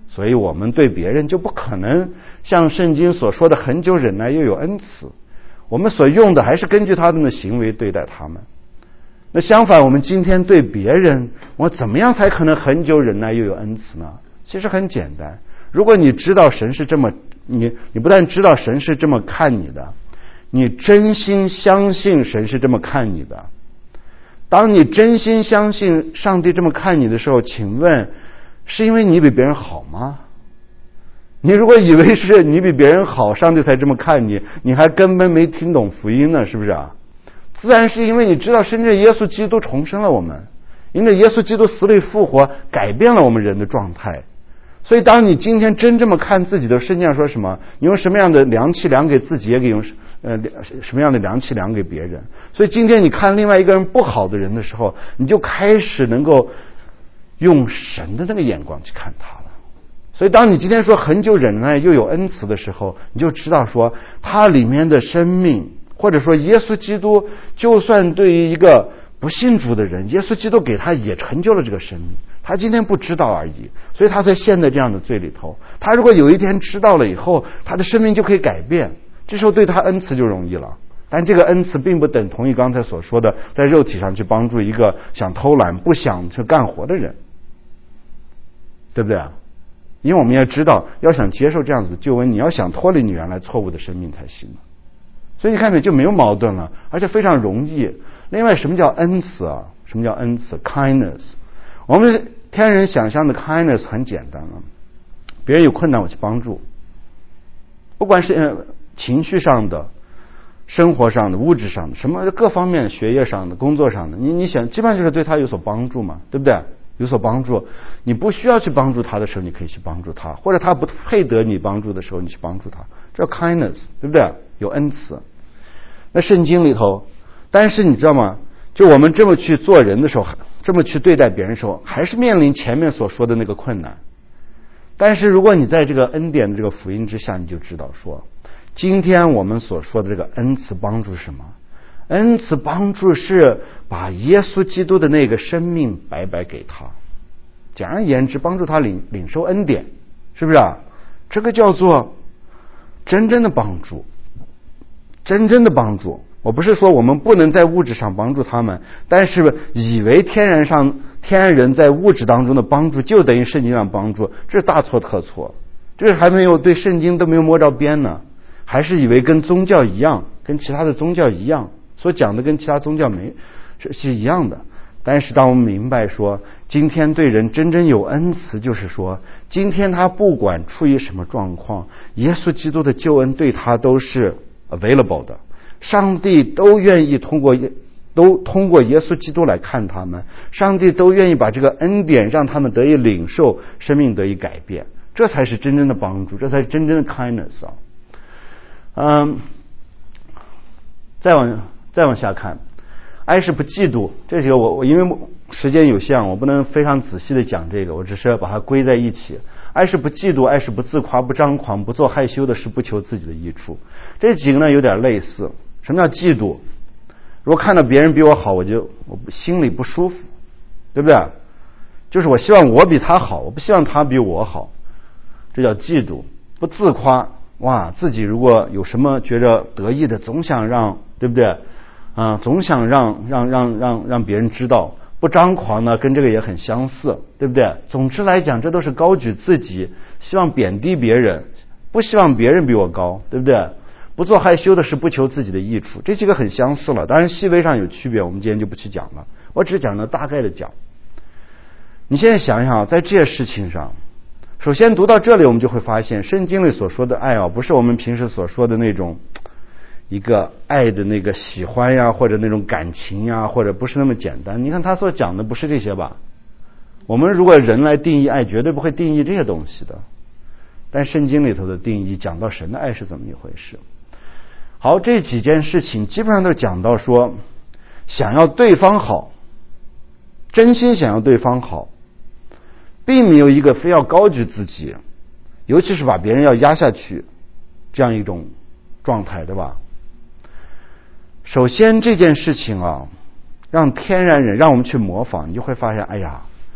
所以我们对别人就不可能像圣经所说的恒久忍耐又有恩慈，我们所用的还是根据他们的行为对待他们。那相反，我们今天对别人，我怎么样才可能恒久忍耐又有恩慈呢？其实很简单，如果你知道神是这么，你你不但知道神是这么看你的，你真心相信神是这么看你的。当你真心相信上帝这么看你的时候，请问是因为你比别人好吗？你如果以为是你比别人好，上帝才这么看你，你还根本没听懂福音呢，是不是啊？自然是因为你知道甚至耶稣基督重生了我们，因为耶稣基督死里复活改变了我们人的状态。所以当你今天真这么看自己的，圣经上说什么？你用什么样的量器量给自己，也给用呃什么样的量器量给别人。所以今天你看另外一个人不好的人的时候，你就开始能够用神的那个眼光去看他了。所以当你今天说恒久忍耐又有恩慈的时候，你就知道说他里面的生命，或者说耶稣基督就算对于一个不信主的人，耶稣基督给他也成就了这个生命，他今天不知道而已，所以他才陷在这样的罪里头。他如果有一天知道了以后，他的生命就可以改变，这时候对他恩慈就容易了。但这个恩慈并不等同于刚才所说的在肉体上去帮助一个想偷懒不想去干活的人，对不对啊？因为我们要知道，要想接受这样子的救恩，你要想脱离你原来错误的生命才行。所以你看没，就没有矛盾了，而且非常容易。另外，什么叫恩慈啊？什么叫恩慈 ？kindness。我们天人想象的 kindness 很简单了，别人有困难我去帮助，不管是情绪上的、生活上的、物质上的，什么各方面、学业上的、工作上的，你你想，基本上就是对他有所帮助嘛，对不对？有所帮助，你不需要去帮助他的时候，你可以去帮助他，或者他不配得你帮助的时候，你去帮助他，这叫 kindness， 对不对？有恩慈。那圣经里头，但是你知道吗？就我们这么去做人的时候，这么去对待别人的时候，还是面临前面所说的那个困难。但是如果你在这个恩典的这个福音之下，你就知道说，今天我们所说的这个恩慈帮助是什么？恩慈帮助是把耶稣基督的那个生命白白给他，简而言之，帮助他领领受恩典，是不是啊？这个叫做真正的帮助，真正的帮助。我不是说我们不能在物质上帮助他们，但是以为天然上天然人在物质当中的帮助就等于圣经上帮助，这是大错特错。这还没有对圣经都没有摸着边呢，还是以为跟宗教一样，跟其他的宗教一样，所讲的跟其他宗教没是是一样的。但是当我们明白说，今天对人真正有恩慈，就是说今天他不管处于什么状况，耶稣基督的救恩对他都是 available 的，上帝都愿意通过都通过耶稣基督来看他们，上帝都愿意把这个恩典让他们得以领受，生命得以改变，这才是真正的帮助，这才是真正的 kindness 啊。嗯，再往再往下看，爱是不嫉妒，这几个我我因为时间有限，我不能非常仔细的讲这个，我只是把它归在一起。爱是不嫉妒，爱是不自夸，不张狂，不做害羞的事，不求自己的益处。这几个呢有点类似。什么叫嫉妒？如果看到别人比我好，我就我心里不舒服，对不对？就是我希望我比他好，我不希望他比我好，这叫嫉妒。不自夸，哇，自己如果有什么觉着得意的，总想让，对不对？啊，总想让让让让让别人知道。不张狂呢，跟这个也很相似，对不对？总之来讲，这都是高举自己，希望贬低别人，不希望别人比我高，对不对？不做害羞的事，不求自己的益处，这几个很相似了。当然细微上有区别，我们今天就不去讲了，我只讲了大概的讲。你现在想想，在这些事情上，首先读到这里，我们就会发现圣经里所说的爱啊，不是我们平时所说的那种一个爱的那个喜欢呀，或者那种感情呀，或者不是那么简单。你看他所讲的不是这些吧？我们如果人来定义爱，绝对不会定义这些东西的。但圣经里头的定义讲到神的爱是怎么一回事。好，这几件事情基本上都讲到说，想要对方好，真心想要对方好，并没有一个非要高举自己，尤其是把别人要压下去这样一种状态，对吧？首先这件事情啊，让天然人让我们去模仿，你就会发现，哎呀，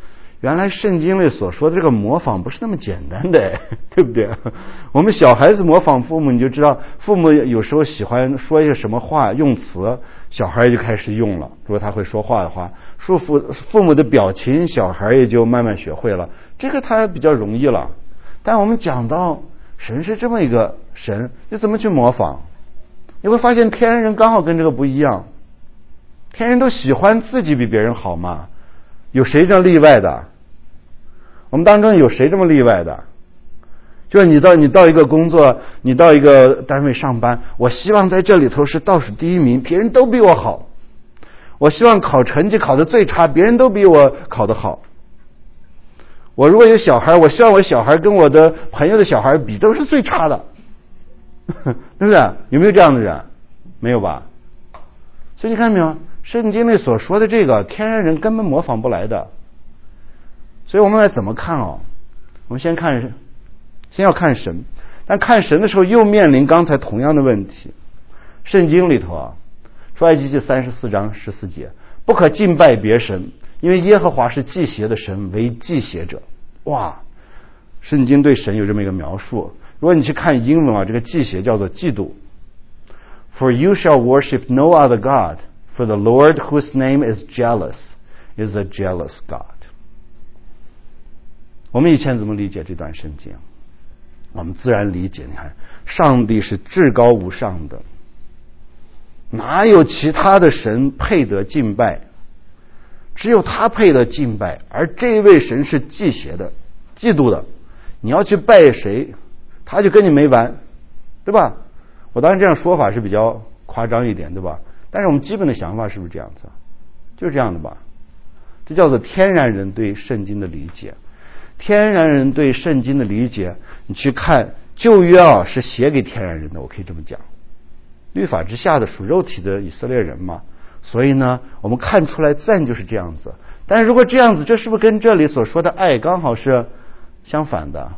原来圣经里所说的这个模仿不是那么简单的，对不对？我们小孩子模仿父母，你就知道父母有时候喜欢说一些什么话用词，小孩就开始用了。如果他会说话的话，父父父母的表情，小孩也就慢慢学会了。这个他比较容易了。但我们讲到神是这么一个神，你怎么去模仿？你会发现天然人刚好跟这个不一样。天然人都喜欢自己比别人好嘛，有谁这样例外的？我们当中有谁这么例外的？就是你到你到一个工作，你到一个单位上班，我希望在这里头是倒数第一名，别人都比我好。我希望考成绩考得最差，别人都比我考得好。我如果有小孩，我希望我小孩跟我的朋友的小孩比都是最差的，对不对？有没有这样的人？没有吧？所以你看没有，圣经里所说的这个天然人根本模仿不来的。所以我们来怎么看哦？我们先看，先要看神，但看神的时候又面临刚才同样的问题。圣经里头啊，出埃及记三十四章十四节，不可敬拜别神，因为耶和华是忌邪的神，为忌邪者。哇，圣经对神有这么一个描述。如果你去看英文啊，这个忌邪叫做嫉妒。For you shall worship no other God, for the Lord whose name is jealous is a jealous God. 我们以前怎么理解这段圣经？我们自然理解，你看，上帝是至高无上的，哪有其他的神配得敬拜？只有他配得敬拜，而这位神是忌邪的、嫉妒的。你要去拜谁，他就跟你没完，对吧？我当然这样说法是比较夸张一点，对吧？但是我们基本的想法是不是这样子？就是这样的吧？这叫做天然人对圣经的理解。天然人对圣经的理解，你去看旧约啊，是写给天然人的，我可以这么讲。律法之下的属肉体的以色列人嘛，所以呢，我们看出来自然就是这样子。但是如果这样子，这是不是跟这里所说的爱刚好是相反的？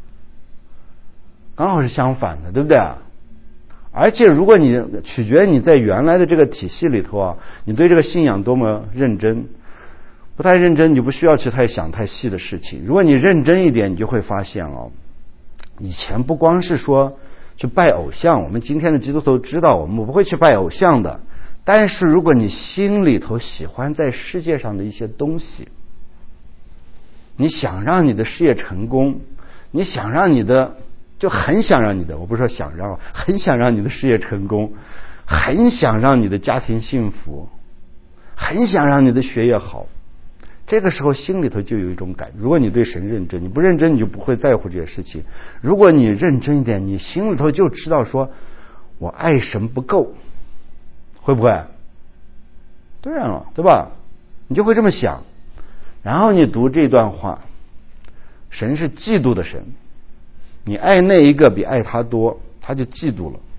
刚好是相反的，对不对？而且如果你取决你在原来的这个体系里头啊，你对这个信仰多么认真，不太认真你就不需要去太想太细的事情。如果你认真一点，你就会发现哦，以前不光是说去拜偶像，我们今天的基督徒知道我们不会去拜偶像的。但是如果你心里头喜欢在世界上的一些东西，你想让你的事业成功，你想让你的就很想让你的，我不是说想让，很想让你的事业成功，很想让你的家庭幸福，很想让你的学业好，这个时候心里头就有一种感觉。如果你对神认真，你不认真你就不会在乎这些事情。如果你认真一点，你心里头就知道说我爱神不够，会不会？当然了，对吧？你就会这么想。然后你读这段话，神是嫉妒的神，你爱那一个比爱他多，他就嫉妒了。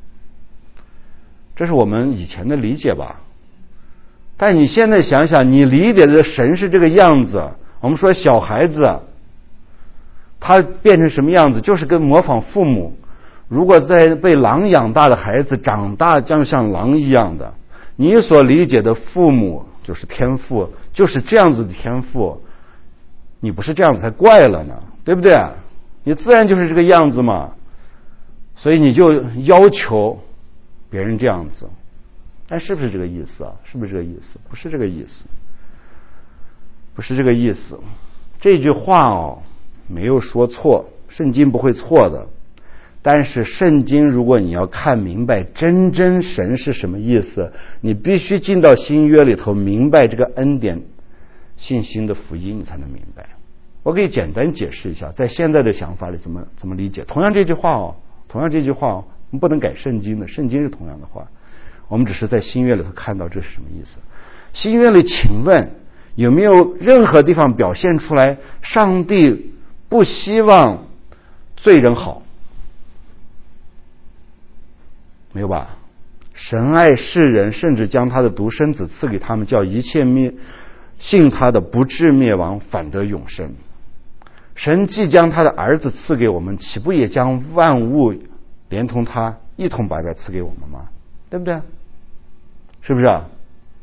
这是我们以前的理解吧。但你现在想想，你理解的神是这个样子，我们说小孩子他变成什么样子，就是跟模仿父母。如果在被狼养大的孩子长大将像狼一样的，你所理解的父母就是天父，就是这样子的天父，你不是这样子才怪了呢，对不对？你自然就是这个样子嘛，所以你就要求别人这样子。但是不是这个意思啊？是不是这个意思？不是这个意思，不是这个意思。这句话哦，没有说错，圣经不会错的。但是圣经如果你要看明白真真神是什么意思，你必须进到新约里头明白这个恩典信心的福音，你才能明白。我可以简单解释一下，在现在的想法里怎么怎么理解。同样这句话哦，同样这句话哦，我们不能改圣经的，圣经是同样的话，我们只是在新约里头看到这是什么意思。新约里，请问有没有任何地方表现出来上帝不希望罪人好？没有吧？神爱世人，甚至将他的独生子赐给他们，叫一切灭信他的不至灭亡，反得永生。神既将他的儿子赐给我们，岂不也将万物连同他一同白白赐给我们吗？对不对？是不是啊？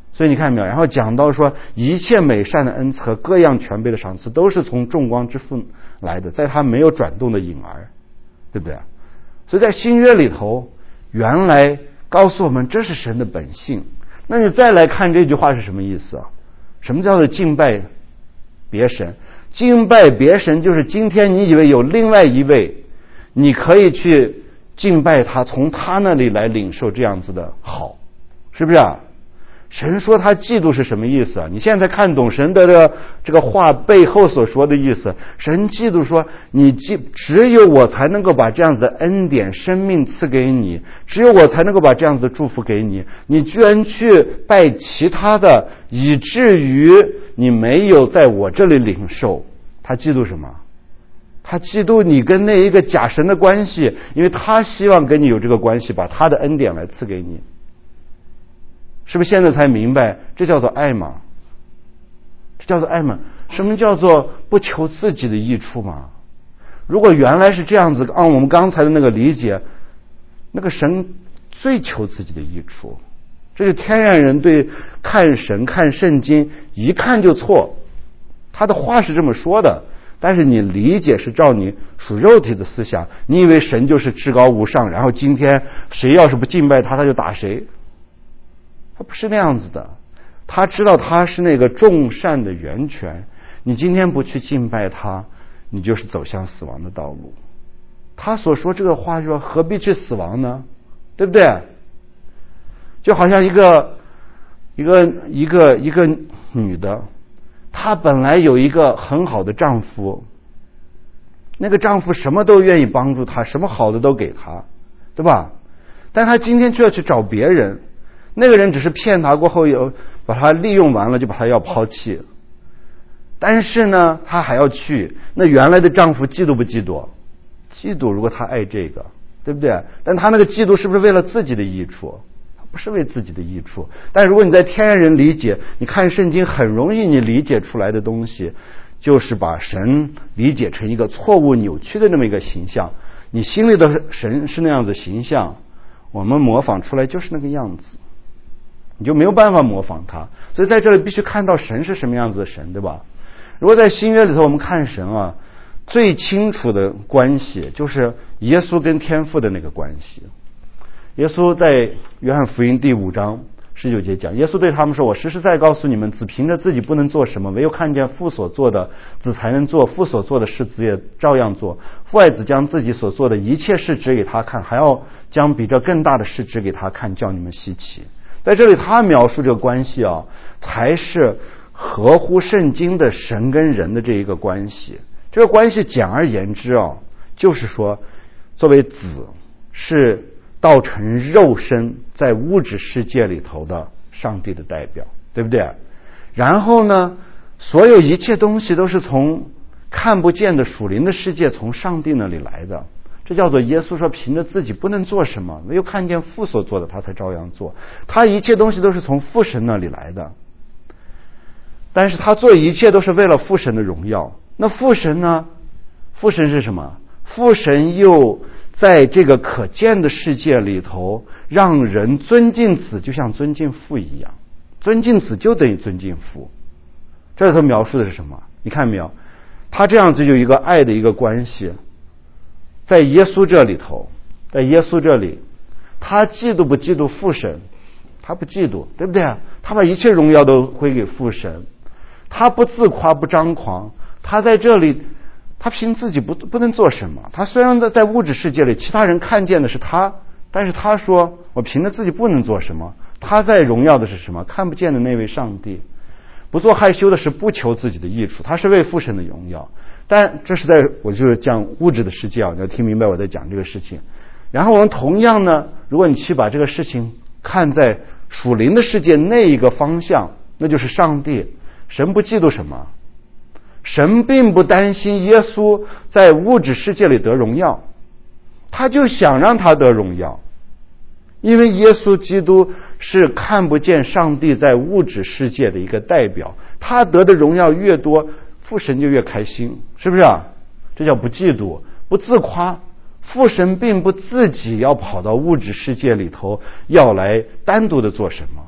所以你看没有？然后讲到说，一切美善的恩赐和各样全备的赏赐，都是从众光之父来的，在他没有转动的影儿，对不对？所以在新约里头，原来告诉我们这是神的本性。那你再来看这句话是什么意思啊？什么叫做敬拜别神？敬拜别神就是今天你以为有另外一位，你可以去敬拜他，从他那里来领受这样子的好，是不是啊？神说他嫉妒是什么意思啊？你现在看懂神的这个这个话背后所说的意思。神嫉妒说，你只有我才能够把这样子的恩典生命赐给你，只有我才能够把这样子的祝福给你，你居然去拜其他的，以至于你没有在我这里领受。他嫉妒什么？他嫉妒你跟那一个假神的关系，因为他希望跟你有这个关系，把他的恩典来赐给你。是不是现在才明白这叫做爱吗？这叫做爱吗？什么叫做不求自己的益处吗？如果原来是这样子，按我们刚才的那个理解，那个神最求自己的益处，这是天然人对看神看圣经一看就错。他的话是这么说的，但是你理解是照你属肉体的思想，你以为神就是至高无上，然后今天谁要是不敬拜他，他就打谁。他不是那样子的，他知道他是那个众善的源泉，你今天不去敬拜他，你就是走向死亡的道路。他所说这个话说何必去死亡呢？对不对？就好像一个一个一个一个女的，她本来有一个很好的丈夫，那个丈夫什么都愿意帮助她，什么好的都给她，对吧？但她今天却要去找别人，那个人只是骗她过后有把她利用完了就把她要抛弃，但是呢她还要去，那原来的丈夫嫉妒不嫉妒？嫉妒，如果他爱这个，对不对？但他那个嫉妒是不是为了自己的益处？他不是为自己的益处。但如果你在天然人理解，你看圣经很容易你理解出来的东西，就是把神理解成一个错误扭曲的那么一个形象，你心里的神是那样子形象，我们模仿出来就是那个样子，你就没有办法模仿他。所以在这里必须看到神是什么样子的神，对吧？如果在新约里头我们看神啊，最清楚的关系就是耶稣跟天父的那个关系。耶稣在约翰福音第五章十九节讲，耶稣对他们说，我实实在在告诉你们，子凭着自己不能做什么，唯有看见父所做的，子才能做，父所做的事子也照样做。父爱子将自己所做的一切事指给他看，还要将比这更大的事指给他看，叫你们稀奇。在这里他描述这个关系啊，才是合乎圣经的神跟人的这一个关系。这个关系简而言之啊，就是说作为子是道成肉身在物质世界里头的上帝的代表，对不对？然后呢，所有一切东西都是从看不见的属灵的世界从上帝那里来的。这叫做耶稣说凭着自己不能做什么，唯有看见父所做的他才照样做。他一切东西都是从父神那里来的，但是他做一切都是为了父神的荣耀。那父神呢？父神是什么？父神又在这个可见的世界里头让人尊敬子，就像尊敬父一样。尊敬子就等于尊敬父。这里头描述的是什么？你看没有？他这样子有一个爱的一个关系。在耶稣这里头，在耶稣这里，他嫉妒不嫉妒父神？他不嫉妒，对不对？他把一切荣耀都归给父神。他不自夸不张狂，他在这里他凭自己不不能做什么。他虽然在在物质世界里其他人看见的是他，但是他说我凭着自己不能做什么。他在荣耀的是什么？看不见的那位上帝。不做害羞的是不求自己的益处，他是为父神的荣耀。但这是在我就是讲物质的世界啊，你要听明白我在讲这个事情。然后我们同样呢，如果你去把这个事情看在属灵的世界那一个方向，那就是上帝。神不嫉妒什么？神并不担心耶稣在物质世界里得荣耀，他就想让他得荣耀。因为耶稣基督是看不见上帝在物质世界的一个代表，他得的荣耀越多，父神就越开心，是不是啊？这叫不嫉妒，不自夸。父神并不自己要跑到物质世界里头要来单独的做什么，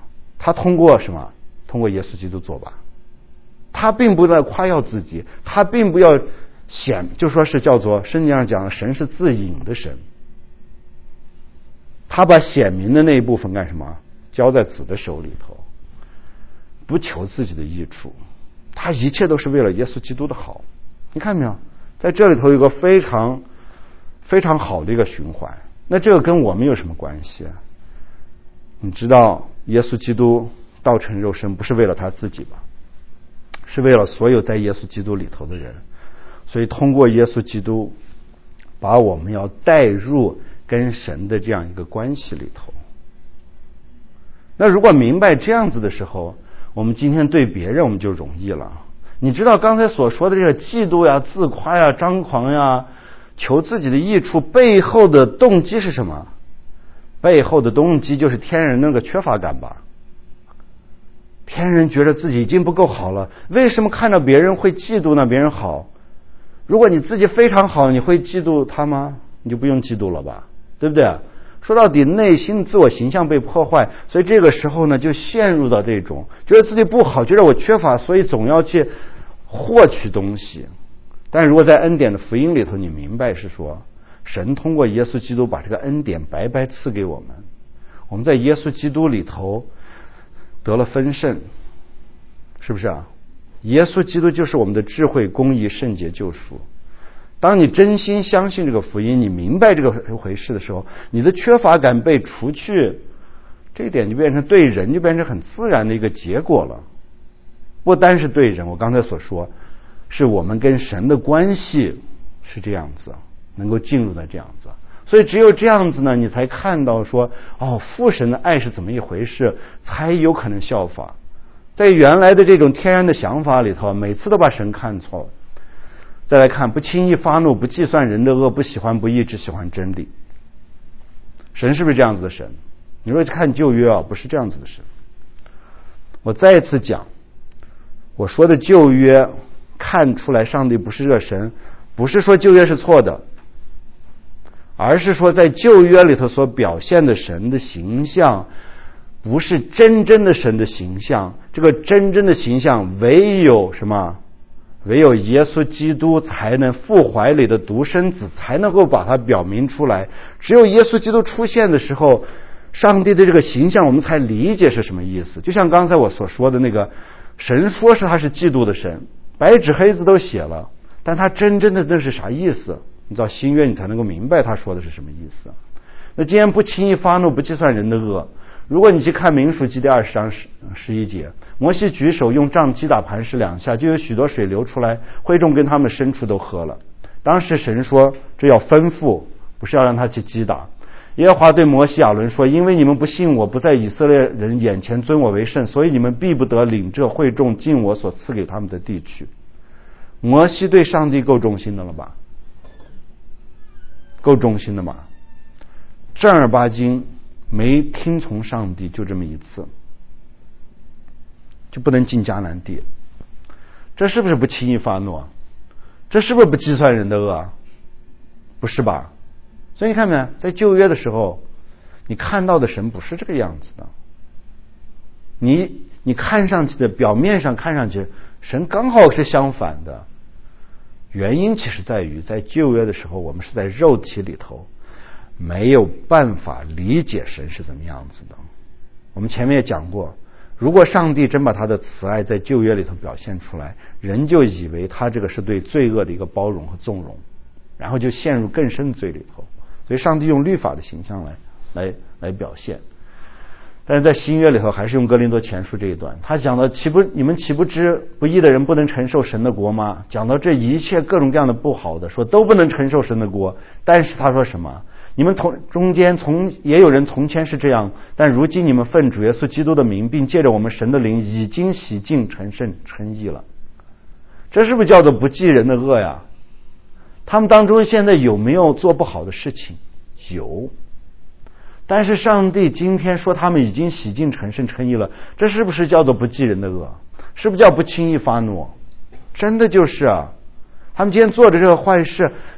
他通过什么？通过耶稣基督做吧。他并不在夸耀自己，他并不要显，就说是叫做圣经上讲，神是自隐的神。他把显明的那一部分干什么？交在子的手里头，不求自己的益处，他一切都是为了耶稣基督的好。你看没有？在这里头有个非常非常好的一个循环。那这个跟我们有什么关系？你知道耶稣基督道成肉身不是为了他自己吧？是为了所有在耶稣基督里头的人。所以通过耶稣基督把我们要带入跟神的这样一个关系里头。那如果明白这样子的时候，我们今天对别人我们就容易了。你知道刚才所说的这个嫉妒呀、自夸呀、张狂呀、求自己的益处背后的动机是什么？背后的动机就是天人那个缺乏感吧。天人觉得自己已经不够好了，为什么看到别人会嫉妒呢？别人好，如果你自己非常好，你会嫉妒他吗？你就不用嫉妒了吧，对不对？说到底，内心自我形象被破坏，所以这个时候呢，就陷入到这种觉得自己不好，觉得我缺乏，所以总要去获取东西。但如果在恩典的福音里头，你明白是说，神通过耶稣基督把这个恩典白白赐给我们，我们在耶稣基督里头得了分盛，是不是啊？耶稣基督就是我们的智慧、公义、圣洁、救赎。当你真心相信这个福音，你明白这个回事的时候，你的缺乏感被除去，这一点就变成对人就变成很自然的一个结果了。不单是对人，我刚才所说，是我们跟神的关系是这样子，能够进入到这样子。所以只有这样子呢，你才看到说，哦，父神的爱是怎么一回事，才有可能效法。在原来的这种天然的想法里头，每次都把神看错了。再来看，不轻易发怒，不计算人的恶，不喜欢不义，只喜欢真理。神是不是这样子的神？你说看旧约啊，不是这样子的神。我再一次讲，我说的旧约看出来上帝不是这神，不是说旧约是错的，而是说在旧约里头所表现的神的形象不是真正的神的形象。这个真正的形象唯有什么？唯有耶稣基督才能，父怀里的独生子才能够把它表明出来。只有耶稣基督出现的时候，上帝的这个形象我们才理解是什么意思。就像刚才我所说的那个，神说是他是嫉妒的神，白纸黑字都写了，但他真正的那是啥意思？你知道新约你才能够明白他说的是什么意思。那既然不轻易发怒，不计算人的恶，如果你去看民数记第二十章十一节，摩西举手用杖击打磐石两下，就有许多水流出来，会众跟他们牲畜都喝了。当时神说，这要吩咐，不是要让他去击打。耶和华对摩西亚伦说，因为你们不信我，不在以色列人眼前尊我为圣，所以你们必不得领这会众进我所赐给他们的地区。摩西对上帝够忠心的了吧？够忠心的嘛？正儿八经没听从上帝，就这么一次，就不能进迦南地。这是不是不轻易发怒？这是不是不计算人的恶？不是吧？所以你看没，在旧约的时候，你看到的神不是这个样子的。你你看上去的，表面上看上去神刚好是相反的。原因其实在于，在旧约的时候，我们是在肉体里头没有办法理解神是怎么样子的。我们前面也讲过，如果上帝真把他的慈爱在旧约里头表现出来，人就以为他这个是对罪恶的一个包容和纵容，然后就陷入更深的罪里头。所以上帝用律法的形象来来来表现。但是在新约里头还是用哥林多前书这一段，他讲到岂不你们岂不知不义的人不能承受神的国吗？讲到这一切各种各样的不好的，说都不能承受神的国。但是他说什么？你们从中间从也有人从前是这样，但如今你们奉主耶稣基督的名，并借着我们神的灵，已经洗净成圣称义了。这是不是叫做不记人的恶呀？他们当中现在有没有做不好的事情？有。但是上帝今天说他们已经洗净成圣称义了，这是不是叫做不记人的恶？是不是叫不轻易发怒？真的就是啊，他们今天做的这个坏事，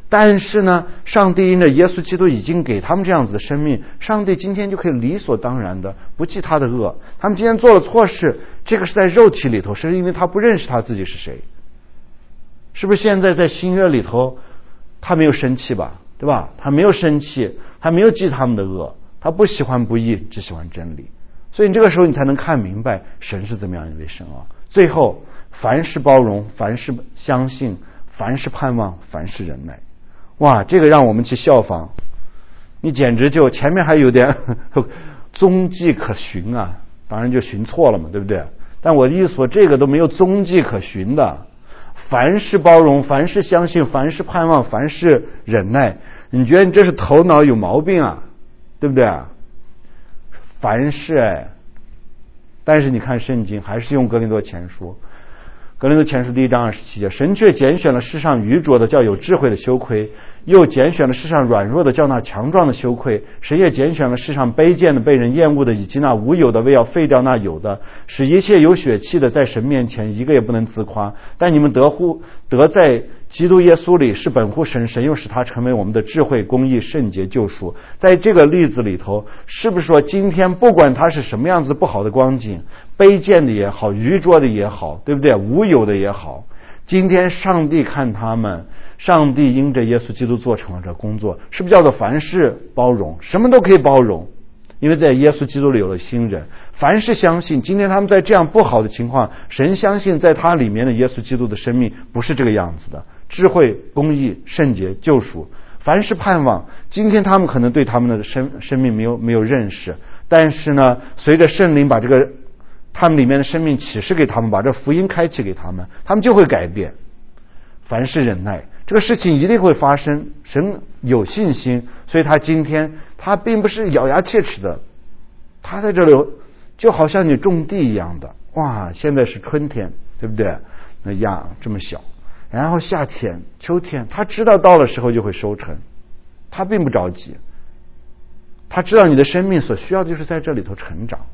但是呢，上帝因着耶稣基督已经给他们这样子的生命，上帝今天就可以理所当然的不记他的恶。他们今天做了错事，这个是在肉体里头，是因为他不认识他自己是谁。是不是现在在新约里头，他没有生气吧，对吧？他没有生气，他没有记他们的恶，他不喜欢不义，只喜欢真理。所以你这个时候你才能看明白神是怎么样一位神啊。最后，凡事包容，凡事相信，凡事盼望，凡事忍耐。哇，这个让我们去效仿，你简直就前面还有点踪迹可循啊，当然就寻错了嘛，对不对？但我的意思说，这个都没有踪迹可循的。凡事包容，凡事相信，凡事盼望，凡事忍耐。你觉得你这是头脑有毛病啊，对不对？凡事哎，但是你看圣经还是用哥林多前书，哥林多前书第一章二十七节，神却拣选了世上愚拙的，叫有智慧的羞愧；又拣选了世上软弱的，叫那强壮的羞愧；神也拣选了世上卑贱的、被人厌恶的，以及那无有的，为要废掉那有的，使一切有血气的在神面前一个也不能自夸。但你们得乎得在基督耶稣里是本乎神，神又使他成为我们的智慧、公义、圣洁、救赎。在这个例子里头，是不是说今天不管他是什么样子不好的光景，卑贱的也好，愚拙的也好，对不对？无有的也好，今天上帝看他们，上帝因着耶稣基督做成了这工作，是不是叫做凡事包容？什么都可以包容，因为在耶稣基督里有了新人。凡事相信，今天他们在这样不好的情况，神相信在他里面的耶稣基督的生命不是这个样子的，智慧、公义、圣洁、救赎。凡事盼望，今天他们可能对他们的生生命没有没有认识，但是呢，随着圣灵把这个他们里面的生命启示给他们，把这福音开启给他们，他们就会改变。凡事忍耐，这个事情一定会发生。神有信心，所以他今天他并不是咬牙切齿的，他在这里就好像你种地一样的。哇，现在是春天，对不对？那芽这么小，然后夏天、秋天，他知道到了时候就会收成，他并不着急。他知道你的生命所需要的就是在这里头成长。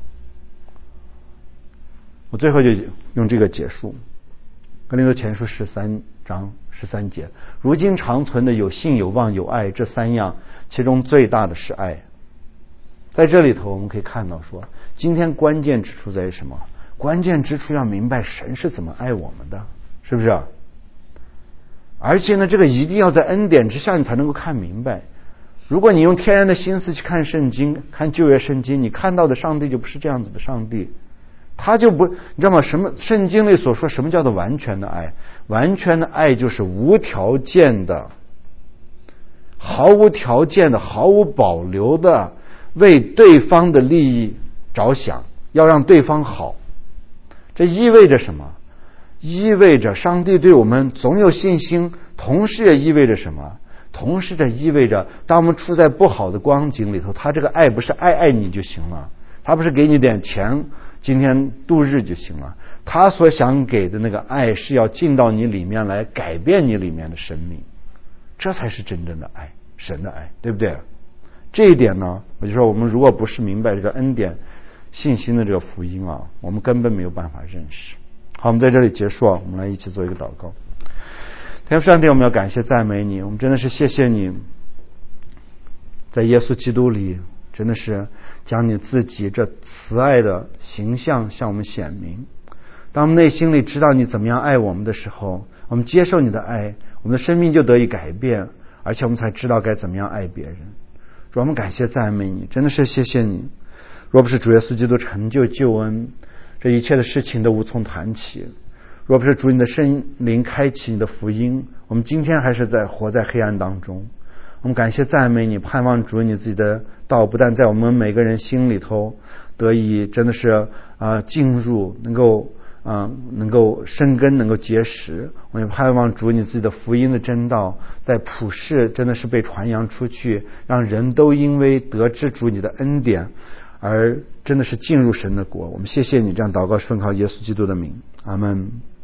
我最后就用这个结束。哥林多前书十三章十三节，如今长存的有信、有望、有爱，这三样，其中最大的是爱。在这里头我们可以看到说，今天关键之处在于什么？关键之处要明白神是怎么爱我们的，是不是？而且呢，这个一定要在恩典之下你才能够看明白。如果你用天然的心思去看圣经，看旧约圣经，你看到的上帝就不是这样子的上帝。他就不，你知道吗？什么圣经里所说什么叫做完全的爱？完全的爱就是无条件的、毫无条件的、毫无保留的为对方的利益着想，要让对方好。这意味着什么？意味着上帝对我们总有信心，同时也意味着什么？同时这意味着当我们处在不好的光景里头，他这个爱不是爱爱你就行了，他不是给你点钱今天度日就行了，他所想给的那个爱是要进到你里面来，改变你里面的生命，这才是真正的爱，神的爱，对不对？这一点呢，我就说我们如果不是明白这个恩典信心的这个福音啊，我们根本没有办法认识。好，我们在这里结束啊，我们来一起做一个祷告。天父上帝，我们要感谢赞美你，我们真的是谢谢你，在耶稣基督里真的是将你自己这慈爱的形象向我们显明。当我们内心里知道你怎么样爱我们的时候，我们接受你的爱，我们的生命就得以改变，而且我们才知道该怎么样爱别人。主，我们感谢赞美你，真的是谢谢你。若不是主耶稣基督成就救恩，这一切的事情都无从谈起。若不是主你的圣灵开启你的福音，我们今天还是在活在黑暗当中。我们感谢赞美你，盼望主你自己的道不但在我们每个人心里头得以真的是啊、呃、进入，能够啊、呃、能够生根，能够结实。我也盼望主你自己的福音的真道在普世真的是被传扬出去，让人都因为得知主你的恩典而真的是进入神的国。我们谢谢你，这样祷告是奉靠耶稣基督的名，阿们。